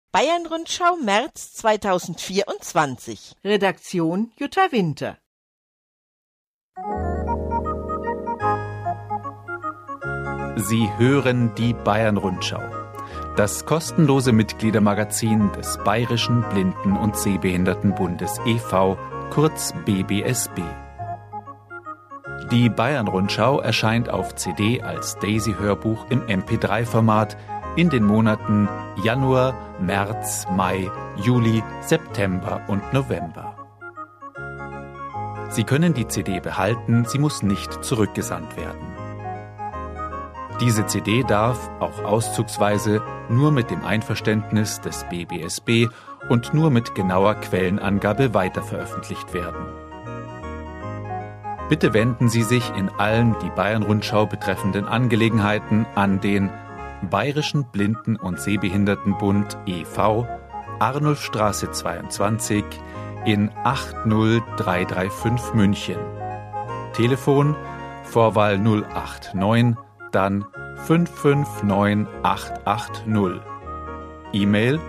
Bayern-Rundschau März 2024. Redaktion Jutta Winter. Sie hören die Bayern-Rundschau, das kostenlose Mitgliedermagazin des Bayerischen Blinden- und Sehbehindertenbundes e.V., kurz BBSB. Die Bayern-Rundschau erscheint auf CD als Daisy-Hörbuch im MP3-Format in den Monaten Januar, März, Mai, Juli, September und November. Sie können die CD behalten, sie muss nicht zurückgesandt werden. Diese CD darf, auch auszugsweise, nur mit dem Einverständnis des BBSB und nur mit genauer Quellenangabe weiterveröffentlicht werden. Bitte wenden Sie sich in allen die Bayern-Rundschau betreffenden Angelegenheiten an den Bayerischen Blinden- und Sehbehindertenbund e.V., Arnulfstraße 22 in 80335 München. Telefon Vorwahl 089, dann 559880. E-Mail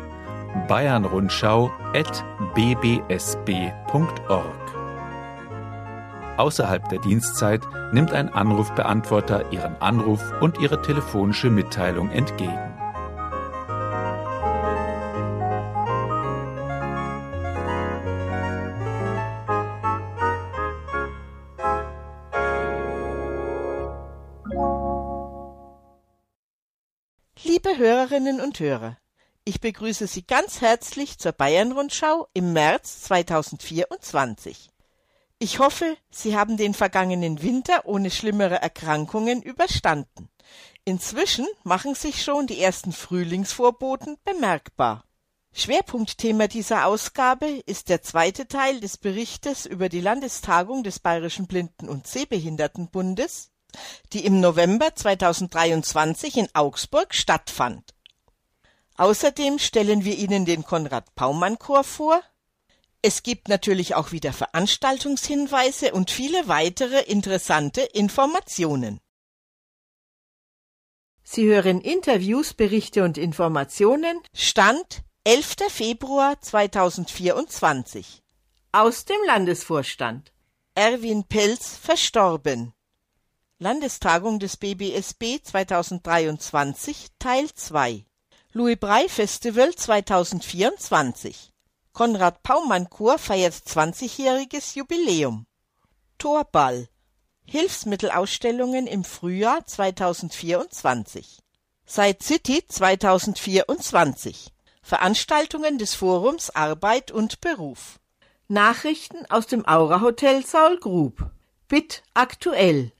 bayernrundschau@bbsb.org. Außerhalb der Dienstzeit nimmt ein Anrufbeantworter Ihren Anruf und Ihre telefonische Mitteilung entgegen. Liebe Hörerinnen und Hörer, ich begrüße Sie ganz herzlich zur Bayern-Rundschau im März 2024. Ich hoffe, Sie haben den vergangenen Winter ohne schlimmere Erkrankungen überstanden. Inzwischen machen sich schon die ersten Frühlingsvorboten bemerkbar. Schwerpunktthema dieser Ausgabe ist der zweite Teil des Berichtes über die Landestagung des Bayerischen Blinden- und Sehbehindertenbundes, die im November 2023 in Augsburg stattfand. Außerdem stellen wir Ihnen den Konrad-Paumann-Chor vor. Es gibt natürlich auch wieder Veranstaltungshinweise und viele weitere interessante Informationen. Sie hören Interviews, Berichte und Informationen. Stand 11. Februar 2024. Aus dem Landesvorstand. Erwin Pelz verstorben. Landestagung des BBSB 2023, Teil 2. Louis Braille Festival 2024. Konrad-Paumann-Chor feiert 20-jähriges Jubiläum. Torball. Hilfsmittelausstellungen im Frühjahr 2024. Side City 2024. Veranstaltungen des Forums Arbeit und Beruf. Nachrichten aus dem Aura Hotel Saul Grub. BIT aktuell.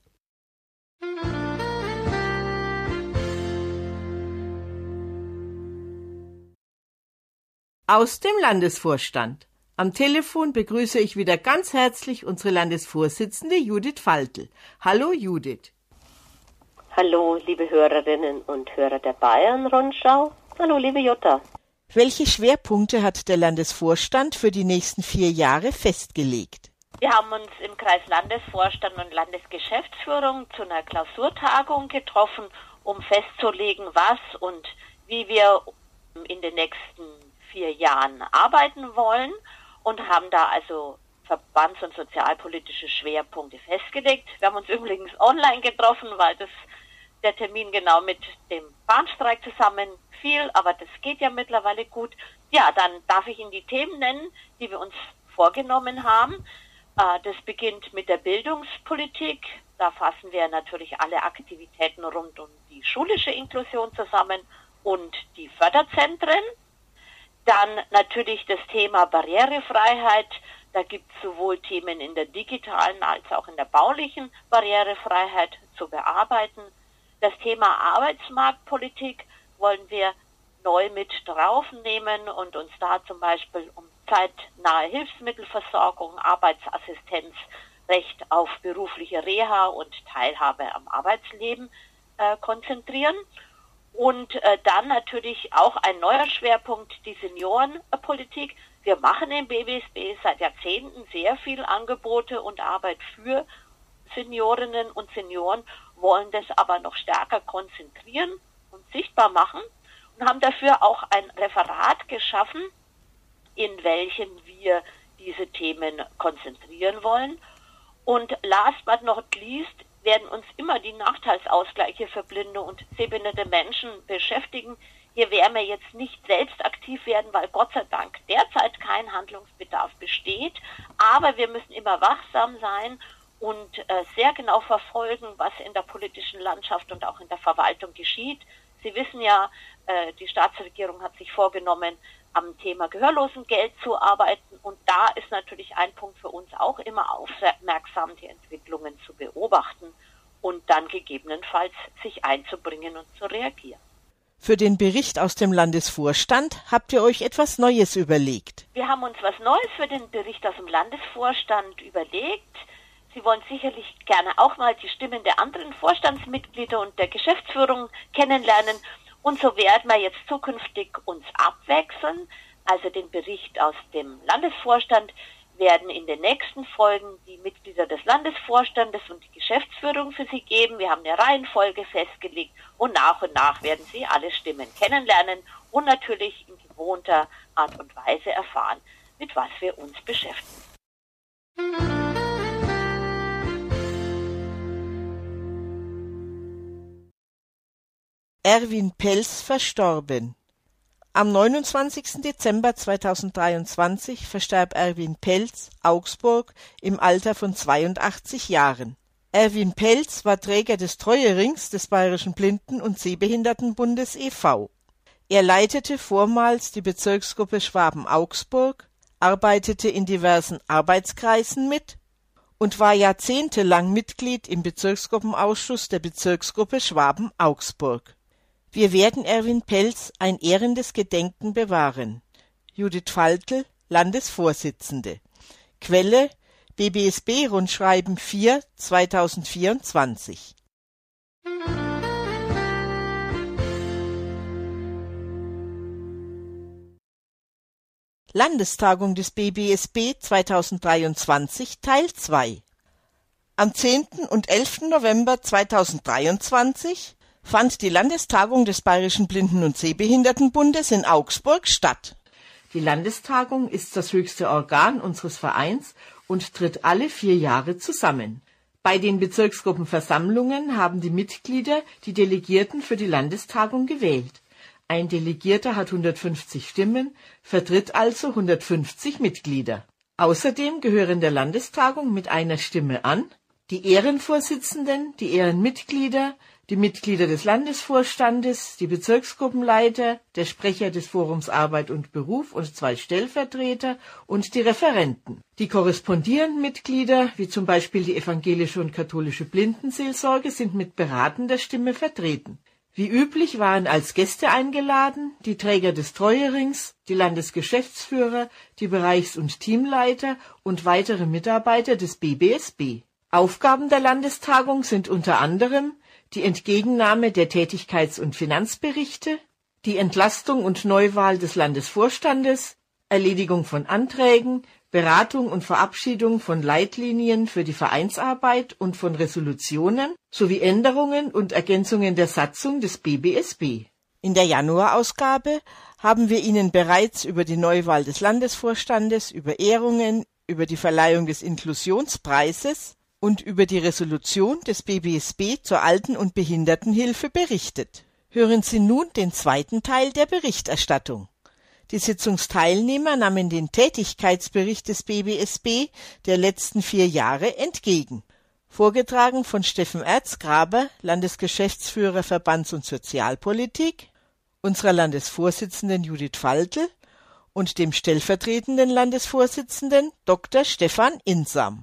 Aus dem Landesvorstand. Am Telefon begrüße ich wieder ganz herzlich unsere Landesvorsitzende Judith Faltl. Hallo Judith. Hallo liebe Hörerinnen und Hörer der Bayern-Rundschau. Hallo liebe Jutta. Welche Schwerpunkte hat der Landesvorstand für die nächsten 4 Jahre festgelegt? Wir haben uns im Kreis Landesvorstand und Landesgeschäftsführung zu einer Klausurtagung getroffen, um festzulegen, was und wie wir in den nächsten 4 Jahren arbeiten wollen und haben da also verbands- und sozialpolitische Schwerpunkte festgelegt. Wir haben uns übrigens online getroffen, weil der Termin genau mit dem Bahnstreik zusammenfiel, aber das geht ja mittlerweile gut. Ja, dann darf ich Ihnen die Themen nennen, die wir uns vorgenommen haben. Das beginnt mit der Bildungspolitik. Da fassen wir natürlich alle Aktivitäten rund um die schulische Inklusion zusammen und die Förderzentren. Dann natürlich das Thema Barrierefreiheit. Da gibt es sowohl Themen in der digitalen als auch in der baulichen Barrierefreiheit zu bearbeiten. Das Thema Arbeitsmarktpolitik wollen wir neu mit draufnehmen und uns da zum Beispiel um zeitnahe Hilfsmittelversorgung, Arbeitsassistenz, Recht auf berufliche Reha und Teilhabe am Arbeitsleben konzentrieren. Und dann natürlich auch ein neuer Schwerpunkt, die Seniorenpolitik. Wir machen im BBSB seit Jahrzehnten sehr viel Angebote und Arbeit für Seniorinnen und Senioren, wollen das aber noch stärker konzentrieren und sichtbar machen. und haben dafür auch ein Referat geschaffen, in welchem wir diese Themen konzentrieren wollen. Und last but not least werden uns immer die Nachteilsausgleiche für blinde und sehbehinderte Menschen beschäftigen. Hier werden wir jetzt nicht selbst aktiv werden, weil Gott sei Dank derzeit kein Handlungsbedarf besteht. Aber wir müssen immer wachsam sein und sehr genau verfolgen, was in der politischen Landschaft und auch in der Verwaltung geschieht. Sie wissen ja, die Staatsregierung hat sich vorgenommen, am Thema Gehörlosengeld zu arbeiten. Und da ist natürlich ein Punkt für uns auch immer aufmerksam, die Entwicklungen zu beobachten und dann gegebenenfalls sich einzubringen und zu reagieren. Für den Bericht aus dem Landesvorstand habt ihr euch etwas Neues überlegt. Wir haben uns was Neues für den Bericht aus dem Landesvorstand überlegt. Sie wollen sicherlich gerne auch mal die Stimmen der anderen Vorstandsmitglieder und der Geschäftsführung kennenlernen. Und so werden wir jetzt zukünftig uns abwechseln. Also den Bericht aus dem Landesvorstand werden in den nächsten Folgen die Mitglieder des Landesvorstandes und die Geschäftsführung für Sie geben. Wir haben eine Reihenfolge festgelegt und nach werden Sie alle Stimmen kennenlernen und natürlich in gewohnter Art und Weise erfahren, mit was wir uns beschäftigen. Erwin Pelz verstorben. Am 29. Dezember 2023 verstarb Erwin Pelz, Augsburg, im Alter von 82 Jahren. Erwin Pelz war Träger des Treuerings des Bayerischen Blinden- und Sehbehindertenbundes e.V. Er leitete vormals die Bezirksgruppe Schwaben-Augsburg, arbeitete in diversen Arbeitskreisen mit und war jahrzehntelang Mitglied im Bezirksgruppenausschuss der Bezirksgruppe Schwaben-Augsburg. Wir werden Erwin Pelz ein ehrendes Gedenken bewahren. Judith Faltl, Landesvorsitzende. Quelle: BBSB-Rundschreiben 4, 2024. Landestagung des BBSB 2023 Teil 2. Am 10. und 11. November 2023 fand die Landestagung des Bayerischen Blinden- und Sehbehindertenbundes in Augsburg statt. Die Landestagung ist das höchste Organ unseres Vereins und tritt alle 4 Jahre zusammen. Bei den Bezirksgruppenversammlungen haben die Mitglieder die Delegierten für die Landestagung gewählt. Ein Delegierter hat 150 Stimmen, vertritt also 150 Mitglieder. Außerdem gehören der Landestagung mit einer Stimme an die Ehrenvorsitzenden, die Ehrenmitglieder, die Mitglieder des Landesvorstandes, die Bezirksgruppenleiter, der Sprecher des Forums Arbeit und Beruf und 2 Stellvertreter und die Referenten. Die korrespondierenden Mitglieder, wie zum Beispiel die evangelische und katholische Blindenseelsorge, sind mit beratender Stimme vertreten. Wie üblich waren als Gäste eingeladen die Träger des Treuerings, die Landesgeschäftsführer, die Bereichs- und Teamleiter und weitere Mitarbeiter des BBSB. Aufgaben der Landestagung sind unter anderem die Entgegennahme der Tätigkeits- und Finanzberichte, die Entlastung und Neuwahl des Landesvorstandes, Erledigung von Anträgen, Beratung und Verabschiedung von Leitlinien für die Vereinsarbeit und von Resolutionen sowie Änderungen und Ergänzungen der Satzung des BBSB. In der Januarausgabe haben wir Ihnen bereits über die Neuwahl des Landesvorstandes, über Ehrungen, über die Verleihung des Inklusionspreises und über die Resolution des BBSB zur Alten- und Behindertenhilfe berichtet. Hören Sie nun den zweiten Teil der Berichterstattung. Die Sitzungsteilnehmer nahmen den Tätigkeitsbericht des BBSB der letzten 4 Jahre entgegen. Vorgetragen von Steffen Erzgraber, Landesgeschäftsführer Verbands- und Sozialpolitik, unserer Landesvorsitzenden Judith Faltl und dem stellvertretenden Landesvorsitzenden Dr. Stefan Insam.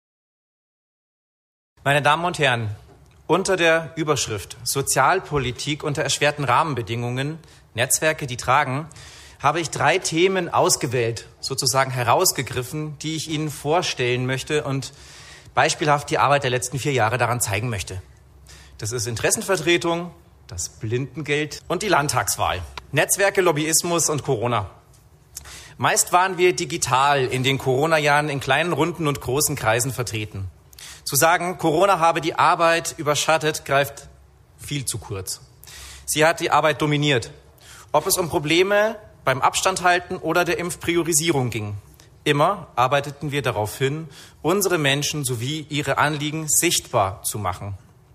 Meine Damen und Herren, unter der Überschrift Sozialpolitik unter erschwerten Rahmenbedingungen, Netzwerke, die tragen, habe ich 3 Themen ausgewählt, sozusagen herausgegriffen, die ich Ihnen vorstellen möchte und beispielhaft die Arbeit der letzten 4 Jahre daran zeigen möchte. Das ist Interessenvertretung, das Blindengeld und die Landtagswahl. Netzwerke, Lobbyismus und Corona. Meist waren wir digital in den Corona-Jahren in kleinen Runden und großen Kreisen vertreten. Zu sagen, Corona habe die Arbeit überschattet, greift viel zu kurz. Sie hat die Arbeit dominiert. Ob es um Probleme beim Abstandhalten oder der Impfpriorisierung ging. Immer arbeiteten wir darauf hin, unsere Menschen sowie ihre Anliegen sichtbar zu machen.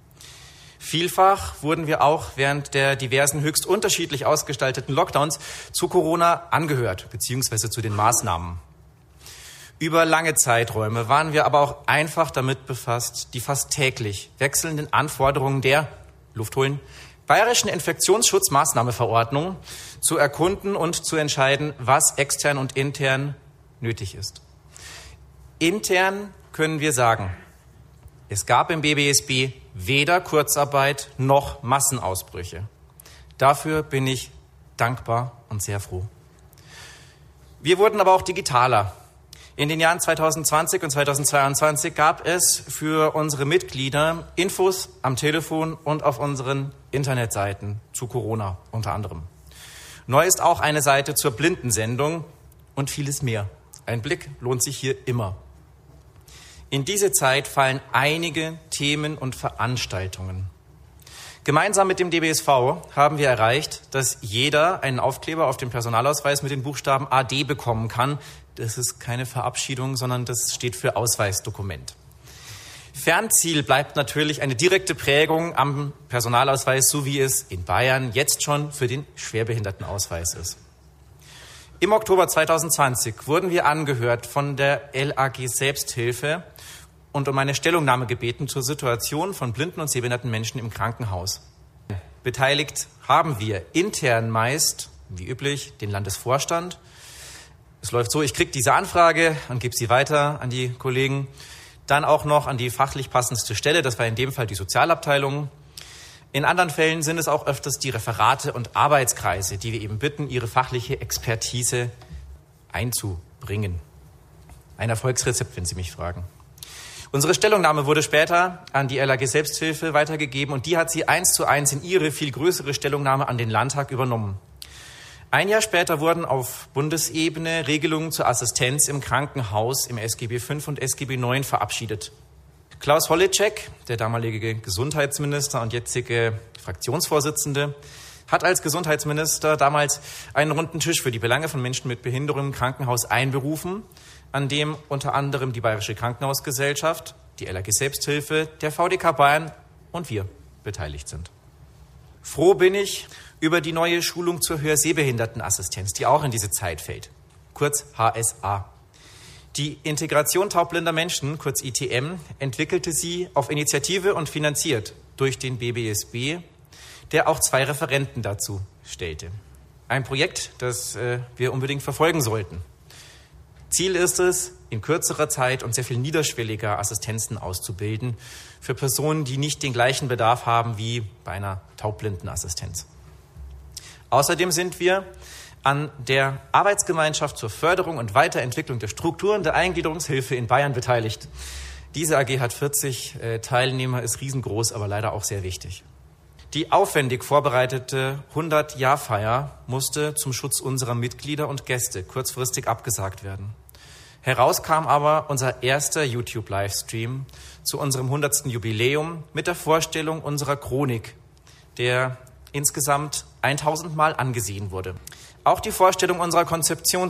Vielfach wurden wir auch während der diversen höchst unterschiedlich ausgestalteten Lockdowns zu Corona angehört, beziehungsweise zu den Maßnahmen. Über lange Zeiträume waren wir aber auch einfach damit befasst, die fast täglich wechselnden Anforderungen der Luft holen, Bayerischen Infektionsschutzmaßnahmeverordnung zu erkunden und zu entscheiden, was extern und intern nötig ist. Intern können wir sagen, es gab im BBSB weder Kurzarbeit noch Massenausbrüche. Dafür bin ich dankbar und sehr froh. Wir wurden aber auch digitaler. In den Jahren 2020 und 2022 gab es für unsere Mitglieder Infos am Telefon und auf unseren Internetseiten zu Corona unter anderem. Neu ist auch eine Seite zur Blindensendung und vieles mehr. Ein Blick lohnt sich hier immer. In diese Zeit fallen einige Themen und Veranstaltungen. Gemeinsam mit dem DBSV haben wir erreicht, dass jeder einen Aufkleber auf dem Personalausweis mit den Buchstaben AD bekommen kann. Das ist keine Verabschiedung, sondern das steht für Ausweisdokument. Fernziel bleibt natürlich eine direkte Prägung am Personalausweis, so wie es in Bayern jetzt schon für den Schwerbehindertenausweis ist. Im Oktober 2020 wurden wir angehört von der LAG Selbsthilfe und um eine Stellungnahme gebeten zur Situation von blinden und sehbehinderten Menschen im Krankenhaus. Beteiligt haben wir intern meist, wie üblich, den Landesvorstand. Es läuft so, ich kriege diese Anfrage und gebe sie weiter an die Kollegen. Dann auch noch an die fachlich passendste Stelle, das war in dem Fall die Sozialabteilung. In anderen Fällen sind es auch öfters die Referate und Arbeitskreise, die wir eben bitten, ihre fachliche Expertise einzubringen. Ein Erfolgsrezept, wenn Sie mich fragen. Unsere Stellungnahme wurde später an die LAG Selbsthilfe weitergegeben und die hat sie 1:1 in ihre viel größere Stellungnahme an den Landtag übernommen. Ein Jahr später wurden auf Bundesebene Regelungen zur Assistenz im Krankenhaus im SGB V und SGB IX verabschiedet. Klaus Holleczek, der damalige Gesundheitsminister und jetzige Fraktionsvorsitzende, hat als Gesundheitsminister damals einen runden Tisch für die Belange von Menschen mit Behinderung im Krankenhaus einberufen, an dem unter anderem die Bayerische Krankenhausgesellschaft, die LAG Selbsthilfe, der VDK Bayern und wir beteiligt sind. Froh bin ich über die neue Schulung zur Hörsehbehindertenassistenz, die auch in diese Zeit fällt, kurz HSA. Die Integration taubblinder Menschen, kurz ITM, entwickelte sie auf Initiative und finanziert durch den BBSB, der auch 2 Referenten dazu stellte. Ein Projekt, das wir unbedingt verfolgen sollten. Ziel ist es, in kürzerer Zeit und sehr viel niederschwelliger Assistenzen auszubilden für Personen, die nicht den gleichen Bedarf haben wie bei einer Taubblindenassistenz. Außerdem sind wir an der Arbeitsgemeinschaft zur Förderung und Weiterentwicklung der Strukturen der Eingliederungshilfe in Bayern beteiligt. Diese AG hat 40 Teilnehmer, ist riesengroß, aber leider auch sehr wichtig. Die aufwendig vorbereitete 100-Jahr-Feier musste zum Schutz unserer Mitglieder und Gäste kurzfristig abgesagt werden. Heraus kam aber unser erster YouTube-Livestream zu unserem 100. Jubiläum mit der Vorstellung unserer Chronik, der insgesamt 1000 Mal angesehen wurde. Auch die Vorstellung unserer Konzeption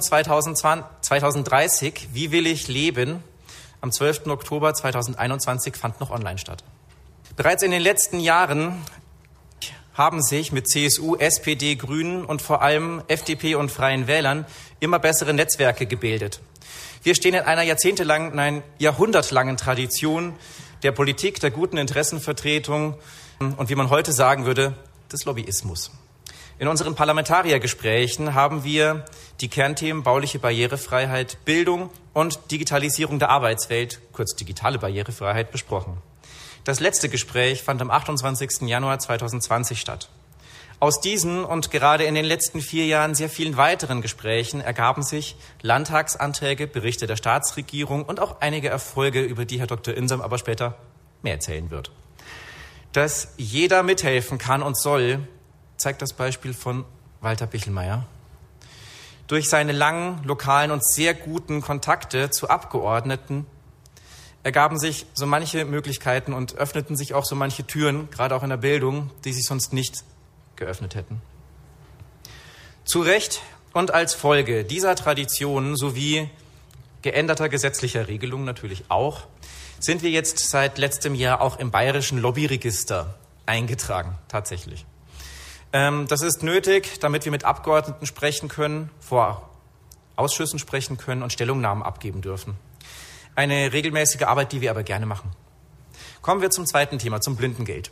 2030, Wie will ich leben, am 12. Oktober 2021 fand noch online statt. Bereits in den letzten Jahren haben sich mit CSU, SPD, Grünen und vor allem FDP und Freien Wählern immer bessere Netzwerke gebildet. Wir stehen in einer nein, jahrhundertlangen Tradition der Politik, der guten Interessenvertretung und wie man heute sagen würde, des Lobbyismus. In unseren Parlamentariergesprächen haben wir die Kernthemen bauliche Barrierefreiheit, Bildung und Digitalisierung der Arbeitswelt, kurz digitale Barrierefreiheit, besprochen. Das letzte Gespräch fand am 28. Januar 2020 statt. Aus diesen und gerade in den letzten 4 Jahren sehr vielen weiteren Gesprächen ergaben sich Landtagsanträge, Berichte der Staatsregierung und auch einige Erfolge, über die Herr Dr. Insam aber später mehr erzählen wird. Dass jeder mithelfen kann und soll, zeigt das Beispiel von Walter Bichelmeier. Durch seine langen, lokalen und sehr guten Kontakte zu Abgeordneten ergaben sich so manche Möglichkeiten und öffneten sich auch so manche Türen, gerade auch in der Bildung, die sich sonst nicht geöffnet hätten. Zu Recht und als Folge dieser Tradition sowie geänderter gesetzlicher Regelungen natürlich auch, sind wir jetzt seit letztem Jahr auch im bayerischen Lobbyregister eingetragen, tatsächlich. Das ist nötig, damit wir mit Abgeordneten sprechen können, vor Ausschüssen sprechen können und Stellungnahmen abgeben dürfen. Eine regelmäßige Arbeit, die wir aber gerne machen. Kommen wir zum zweiten Thema, zum Blindengeld.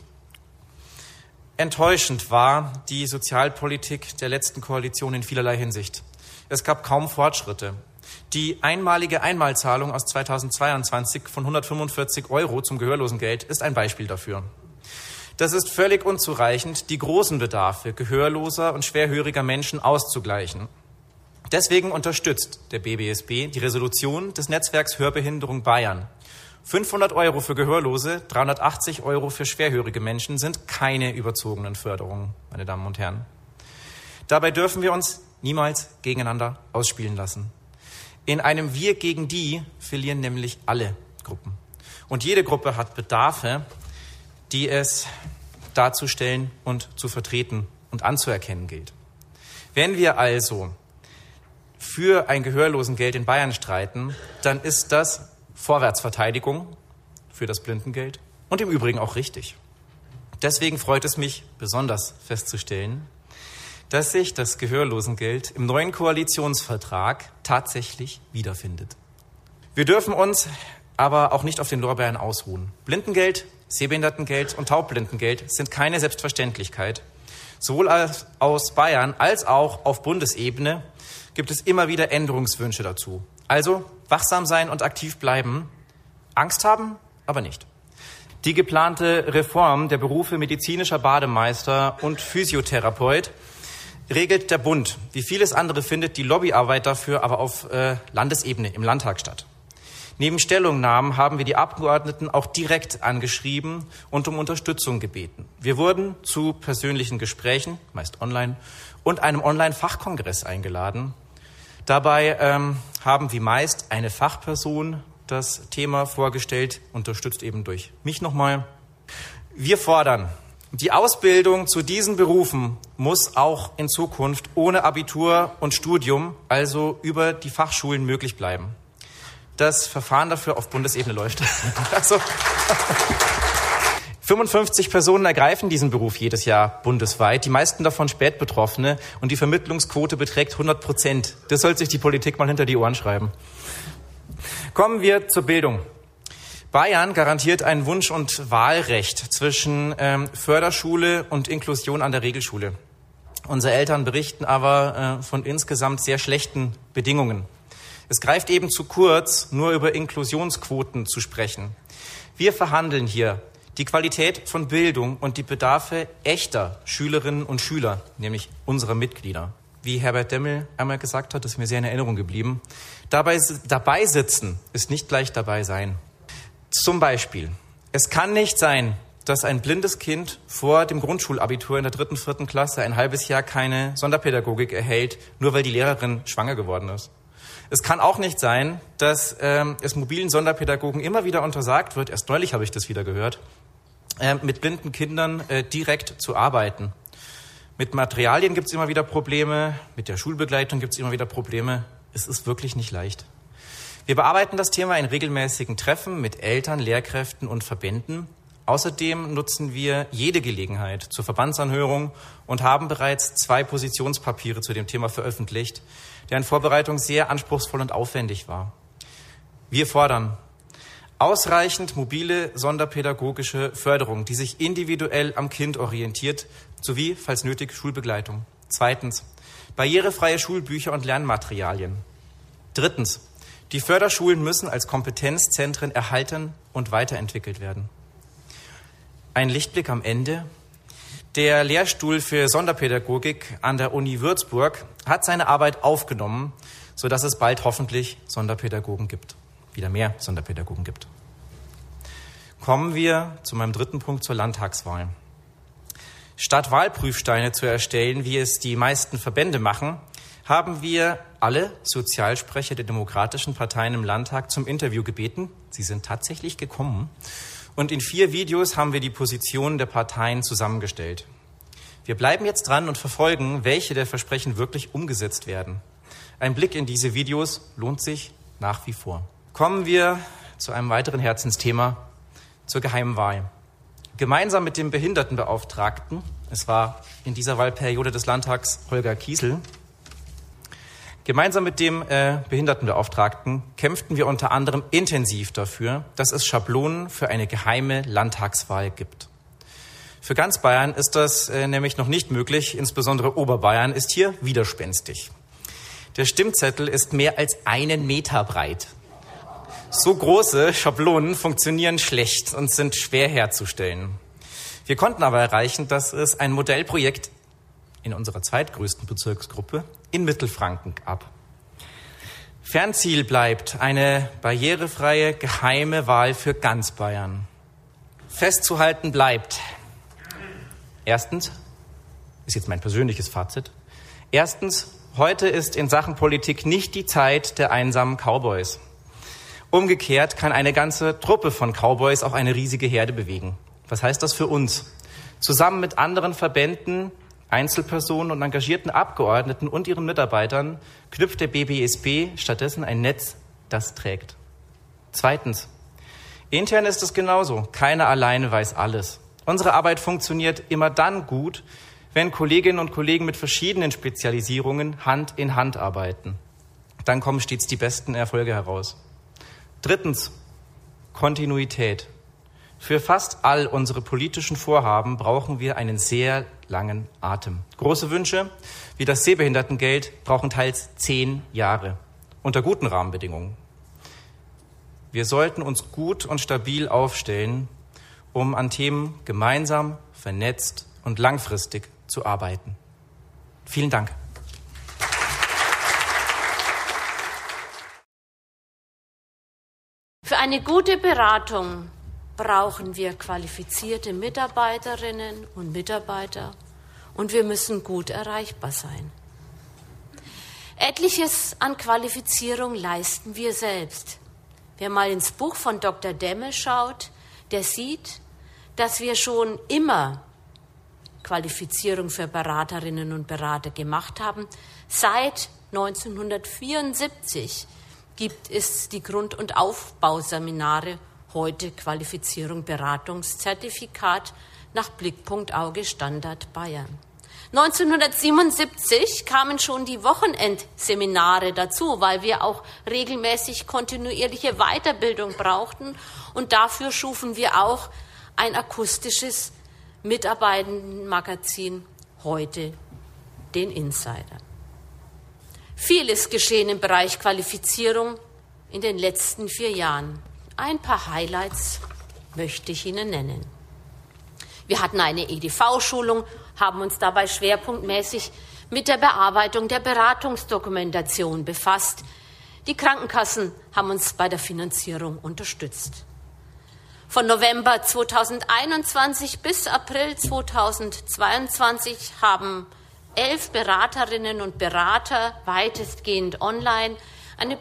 Enttäuschend war die Sozialpolitik der letzten Koalition in vielerlei Hinsicht. Es gab kaum Fortschritte. Die einmalige Einmalzahlung aus 2022 von 145 € zum Gehörlosengeld ist ein Beispiel dafür. Das ist völlig unzureichend, die großen Bedarfe gehörloser und schwerhöriger Menschen auszugleichen. Deswegen unterstützt der BBSB die Resolution des Netzwerks Hörbehinderung Bayern. 500 € für Gehörlose, 380 € für schwerhörige Menschen sind keine überzogenen Förderungen, meine Damen und Herren. Dabei dürfen wir uns niemals gegeneinander ausspielen lassen. In einem Wir gegen die verlieren nämlich alle Gruppen. Und jede Gruppe hat Bedarfe, die es darzustellen und zu vertreten und anzuerkennen gilt. Wenn wir also für ein Gehörlosengeld in Bayern streiten, dann ist das Vorwärtsverteidigung für das Blindengeld und im Übrigen auch richtig. Deswegen freut es mich besonders festzustellen, dass sich das Gehörlosengeld im neuen Koalitionsvertrag tatsächlich wiederfindet. Wir dürfen uns aber auch nicht auf den Lorbeeren ausruhen. Blindengeld, Sehbehindertengeld und Taubblindengeld sind keine Selbstverständlichkeit. Sowohl aus Bayern als auch auf Bundesebene gibt es immer wieder Änderungswünsche dazu. Also wachsam sein und aktiv bleiben, Angst haben, aber nicht. Die geplante Reform der Berufe medizinischer Bademeister und Physiotherapeut regelt der Bund. Wie vieles andere findet die Lobbyarbeit dafür aber auf Landesebene im Landtag statt. Neben Stellungnahmen haben wir die Abgeordneten auch direkt angeschrieben und um Unterstützung gebeten. Wir wurden zu persönlichen Gesprächen, meist online, und einem Online-Fachkongress eingeladen. Dabei haben wie meist eine Fachperson das Thema vorgestellt, unterstützt eben durch mich nochmal. Wir fordern, die Ausbildung zu diesen Berufen muss auch in Zukunft ohne Abitur und Studium, also über die Fachschulen, möglich bleiben. Das Verfahren dafür auf Bundesebene läuft. Also 55 Personen ergreifen diesen Beruf jedes Jahr bundesweit, die meisten davon Spätbetroffene, und die Vermittlungsquote beträgt 100%. Das sollte sich die Politik mal hinter die Ohren schreiben. Kommen wir zur Bildung. Bayern garantiert ein Wunsch- und Wahlrecht zwischen Förderschule und Inklusion an der Regelschule. Unsere Eltern berichten aber von insgesamt sehr schlechten Bedingungen. Es greift eben zu kurz, nur über Inklusionsquoten zu sprechen. Wir verhandeln hier die Qualität von Bildung und die Bedarfe echter Schülerinnen und Schüler, nämlich unserer Mitglieder. Wie Herbert Demmel einmal gesagt hat, ist mir sehr in Erinnerung geblieben. Dabei sitzen ist nicht gleich dabei sein. Zum Beispiel, es kann nicht sein, dass ein blindes Kind vor dem Grundschulabitur in der 3., 4. Klasse ein halbes Jahr keine Sonderpädagogik erhält, nur weil die Lehrerin schwanger geworden ist. Es kann auch nicht sein, dass es mobilen Sonderpädagogen immer wieder untersagt wird, erst neulich habe ich das wieder gehört, mit blinden Kindern direkt zu arbeiten. Mit Materialien gibt es immer wieder Probleme, mit der Schulbegleitung gibt es immer wieder Probleme. Es ist wirklich nicht leicht. Wir bearbeiten das Thema in regelmäßigen Treffen mit Eltern, Lehrkräften und Verbänden. Außerdem nutzen wir jede Gelegenheit zur Verbandsanhörung und haben bereits 2 Positionspapiere zu dem Thema veröffentlicht, deren Vorbereitung sehr anspruchsvoll und aufwendig war. Wir fordern ausreichend mobile sonderpädagogische Förderung, die sich individuell am Kind orientiert, sowie, falls nötig, Schulbegleitung. 2. Barrierefreie Schulbücher und Lernmaterialien. 3. Die Förderschulen müssen als Kompetenzzentren erhalten und weiterentwickelt werden. Ein Lichtblick am Ende. Der Lehrstuhl für Sonderpädagogik an der Uni Würzburg hat seine Arbeit aufgenommen, sodass es bald hoffentlich Sonderpädagogen gibt, wieder mehr Sonderpädagogen gibt. Kommen wir zu meinem 3. Punkt, zur Landtagswahl. Statt Wahlprüfsteine zu erstellen, wie es die meisten Verbände machen, haben wir alle Sozialsprecher der demokratischen Parteien im Landtag zum Interview gebeten. Sie sind tatsächlich gekommen. Und in 4 Videos haben wir die Positionen der Parteien zusammengestellt. Wir bleiben jetzt dran und verfolgen, welche der Versprechen wirklich umgesetzt werden. Ein Blick in diese Videos lohnt sich nach wie vor. Kommen wir zu einem weiteren Herzensthema, zur geheimen Wahl. Gemeinsam mit dem Behindertenbeauftragten, es war in dieser Wahlperiode des Landtags Holger Kiesel, gemeinsam mit dem Behindertenbeauftragten kämpften wir unter anderem intensiv dafür, dass es Schablonen für eine geheime Landtagswahl gibt. Für ganz Bayern ist das nämlich noch nicht möglich, insbesondere Oberbayern ist hier widerspenstig. Der Stimmzettel ist mehr als 1 Meter breit. So große Schablonen funktionieren schlecht und sind schwer herzustellen. Wir konnten aber erreichen, dass es ein Modellprojekt in unserer zweitgrößten Bezirksgruppe in Mittelfranken gab. Fernziel bleibt eine barrierefreie, geheime Wahl für ganz Bayern. Festzuhalten bleibt: Erstens, ist jetzt mein persönliches Fazit, heute ist in Sachen Politik nicht die Zeit der einsamen Cowboys. Umgekehrt kann eine ganze Truppe von Cowboys auch eine riesige Herde bewegen. Was heißt das für uns? Zusammen mit anderen Verbänden, Einzelpersonen und engagierten Abgeordneten und ihren Mitarbeitern knüpft der BBSB stattdessen ein Netz, das trägt. Zweitens, intern ist es genauso. Keiner alleine weiß alles. Unsere Arbeit funktioniert immer dann gut, wenn Kolleginnen und Kollegen mit verschiedenen Spezialisierungen Hand in Hand arbeiten. Dann kommen stets die besten Erfolge heraus. Drittens, Kontinuität. Für fast all unsere politischen Vorhaben brauchen wir einen sehr langen Atem. Große Wünsche wie das Sehbehindertengeld brauchen teils 10 Jahre unter guten Rahmenbedingungen. Wir sollten uns gut und stabil aufstellen, um an Themen gemeinsam, vernetzt und langfristig zu arbeiten. Vielen Dank. Für eine gute Beratung brauchen wir qualifizierte Mitarbeiterinnen und Mitarbeiter und wir müssen gut erreichbar sein. Etliches an Qualifizierung leisten wir selbst. Wer mal ins Buch von Dr. Demme schaut, der sieht, dass wir schon immer Qualifizierung für Beraterinnen und Berater gemacht haben. Seit 1974 gibt es die Grund- und Aufbauseminare, heute Qualifizierung Beratungszertifikat nach Blickpunkt Auge Standard Bayern. 1977 kamen schon die Wochenendseminare dazu, weil wir auch regelmäßig kontinuierliche Weiterbildung brauchten und dafür schufen wir auch ein akustisches Mitarbeitendenmagazin, heute den Insider. Viel ist geschehen im Bereich Qualifizierung in den letzten 4 Jahren. Ein paar Highlights möchte ich Ihnen nennen. Wir hatten eine EDV-Schulung, haben uns dabei schwerpunktmäßig mit der Bearbeitung der Beratungsdokumentation befasst. Die Krankenkassen haben uns bei der Finanzierung unterstützt. Von November 2021 bis April 2022 haben 11 Beraterinnen und Berater weitestgehend online eine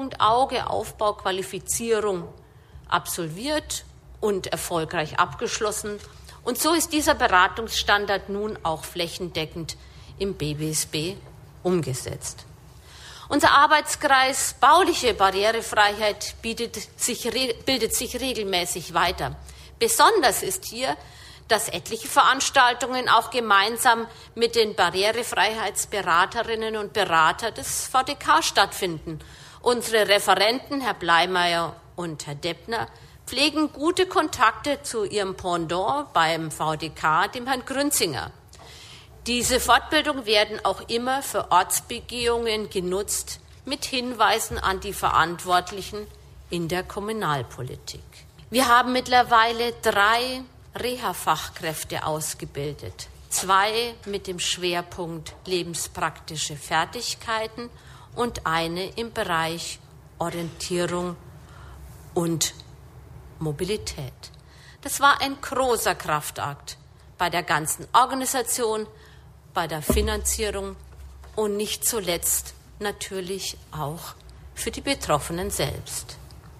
Blickpunkt-Auge-Aufbauqualifizierung absolviert und erfolgreich abgeschlossen. Und so ist dieser Beratungsstandard nun auch flächendeckend im BBSB umgesetzt. Unser Arbeitskreis Bauliche Barrierefreiheit bildet sich regelmäßig weiter. Besonders ist hier, dass etliche Veranstaltungen auch gemeinsam mit den Barrierefreiheitsberaterinnen und Beratern des VDK stattfinden. Unsere Referenten, Herr Bleimeyer und Herr Deppner, pflegen gute Kontakte zu ihrem Pendant beim VDK, dem Herrn Grünzinger. Diese Fortbildungen werden auch immer für Ortsbegehungen genutzt, mit Hinweisen an die Verantwortlichen in der Kommunalpolitik. Wir haben mittlerweile 3 Reha-Fachkräfte ausgebildet, 2 mit dem Schwerpunkt lebenspraktische Fertigkeiten und eine im Bereich Orientierung und Mobilität. Das war ein großer Kraftakt bei der ganzen Organisation, bei der Finanzierung und nicht zuletzt natürlich auch für die Betroffenen selbst.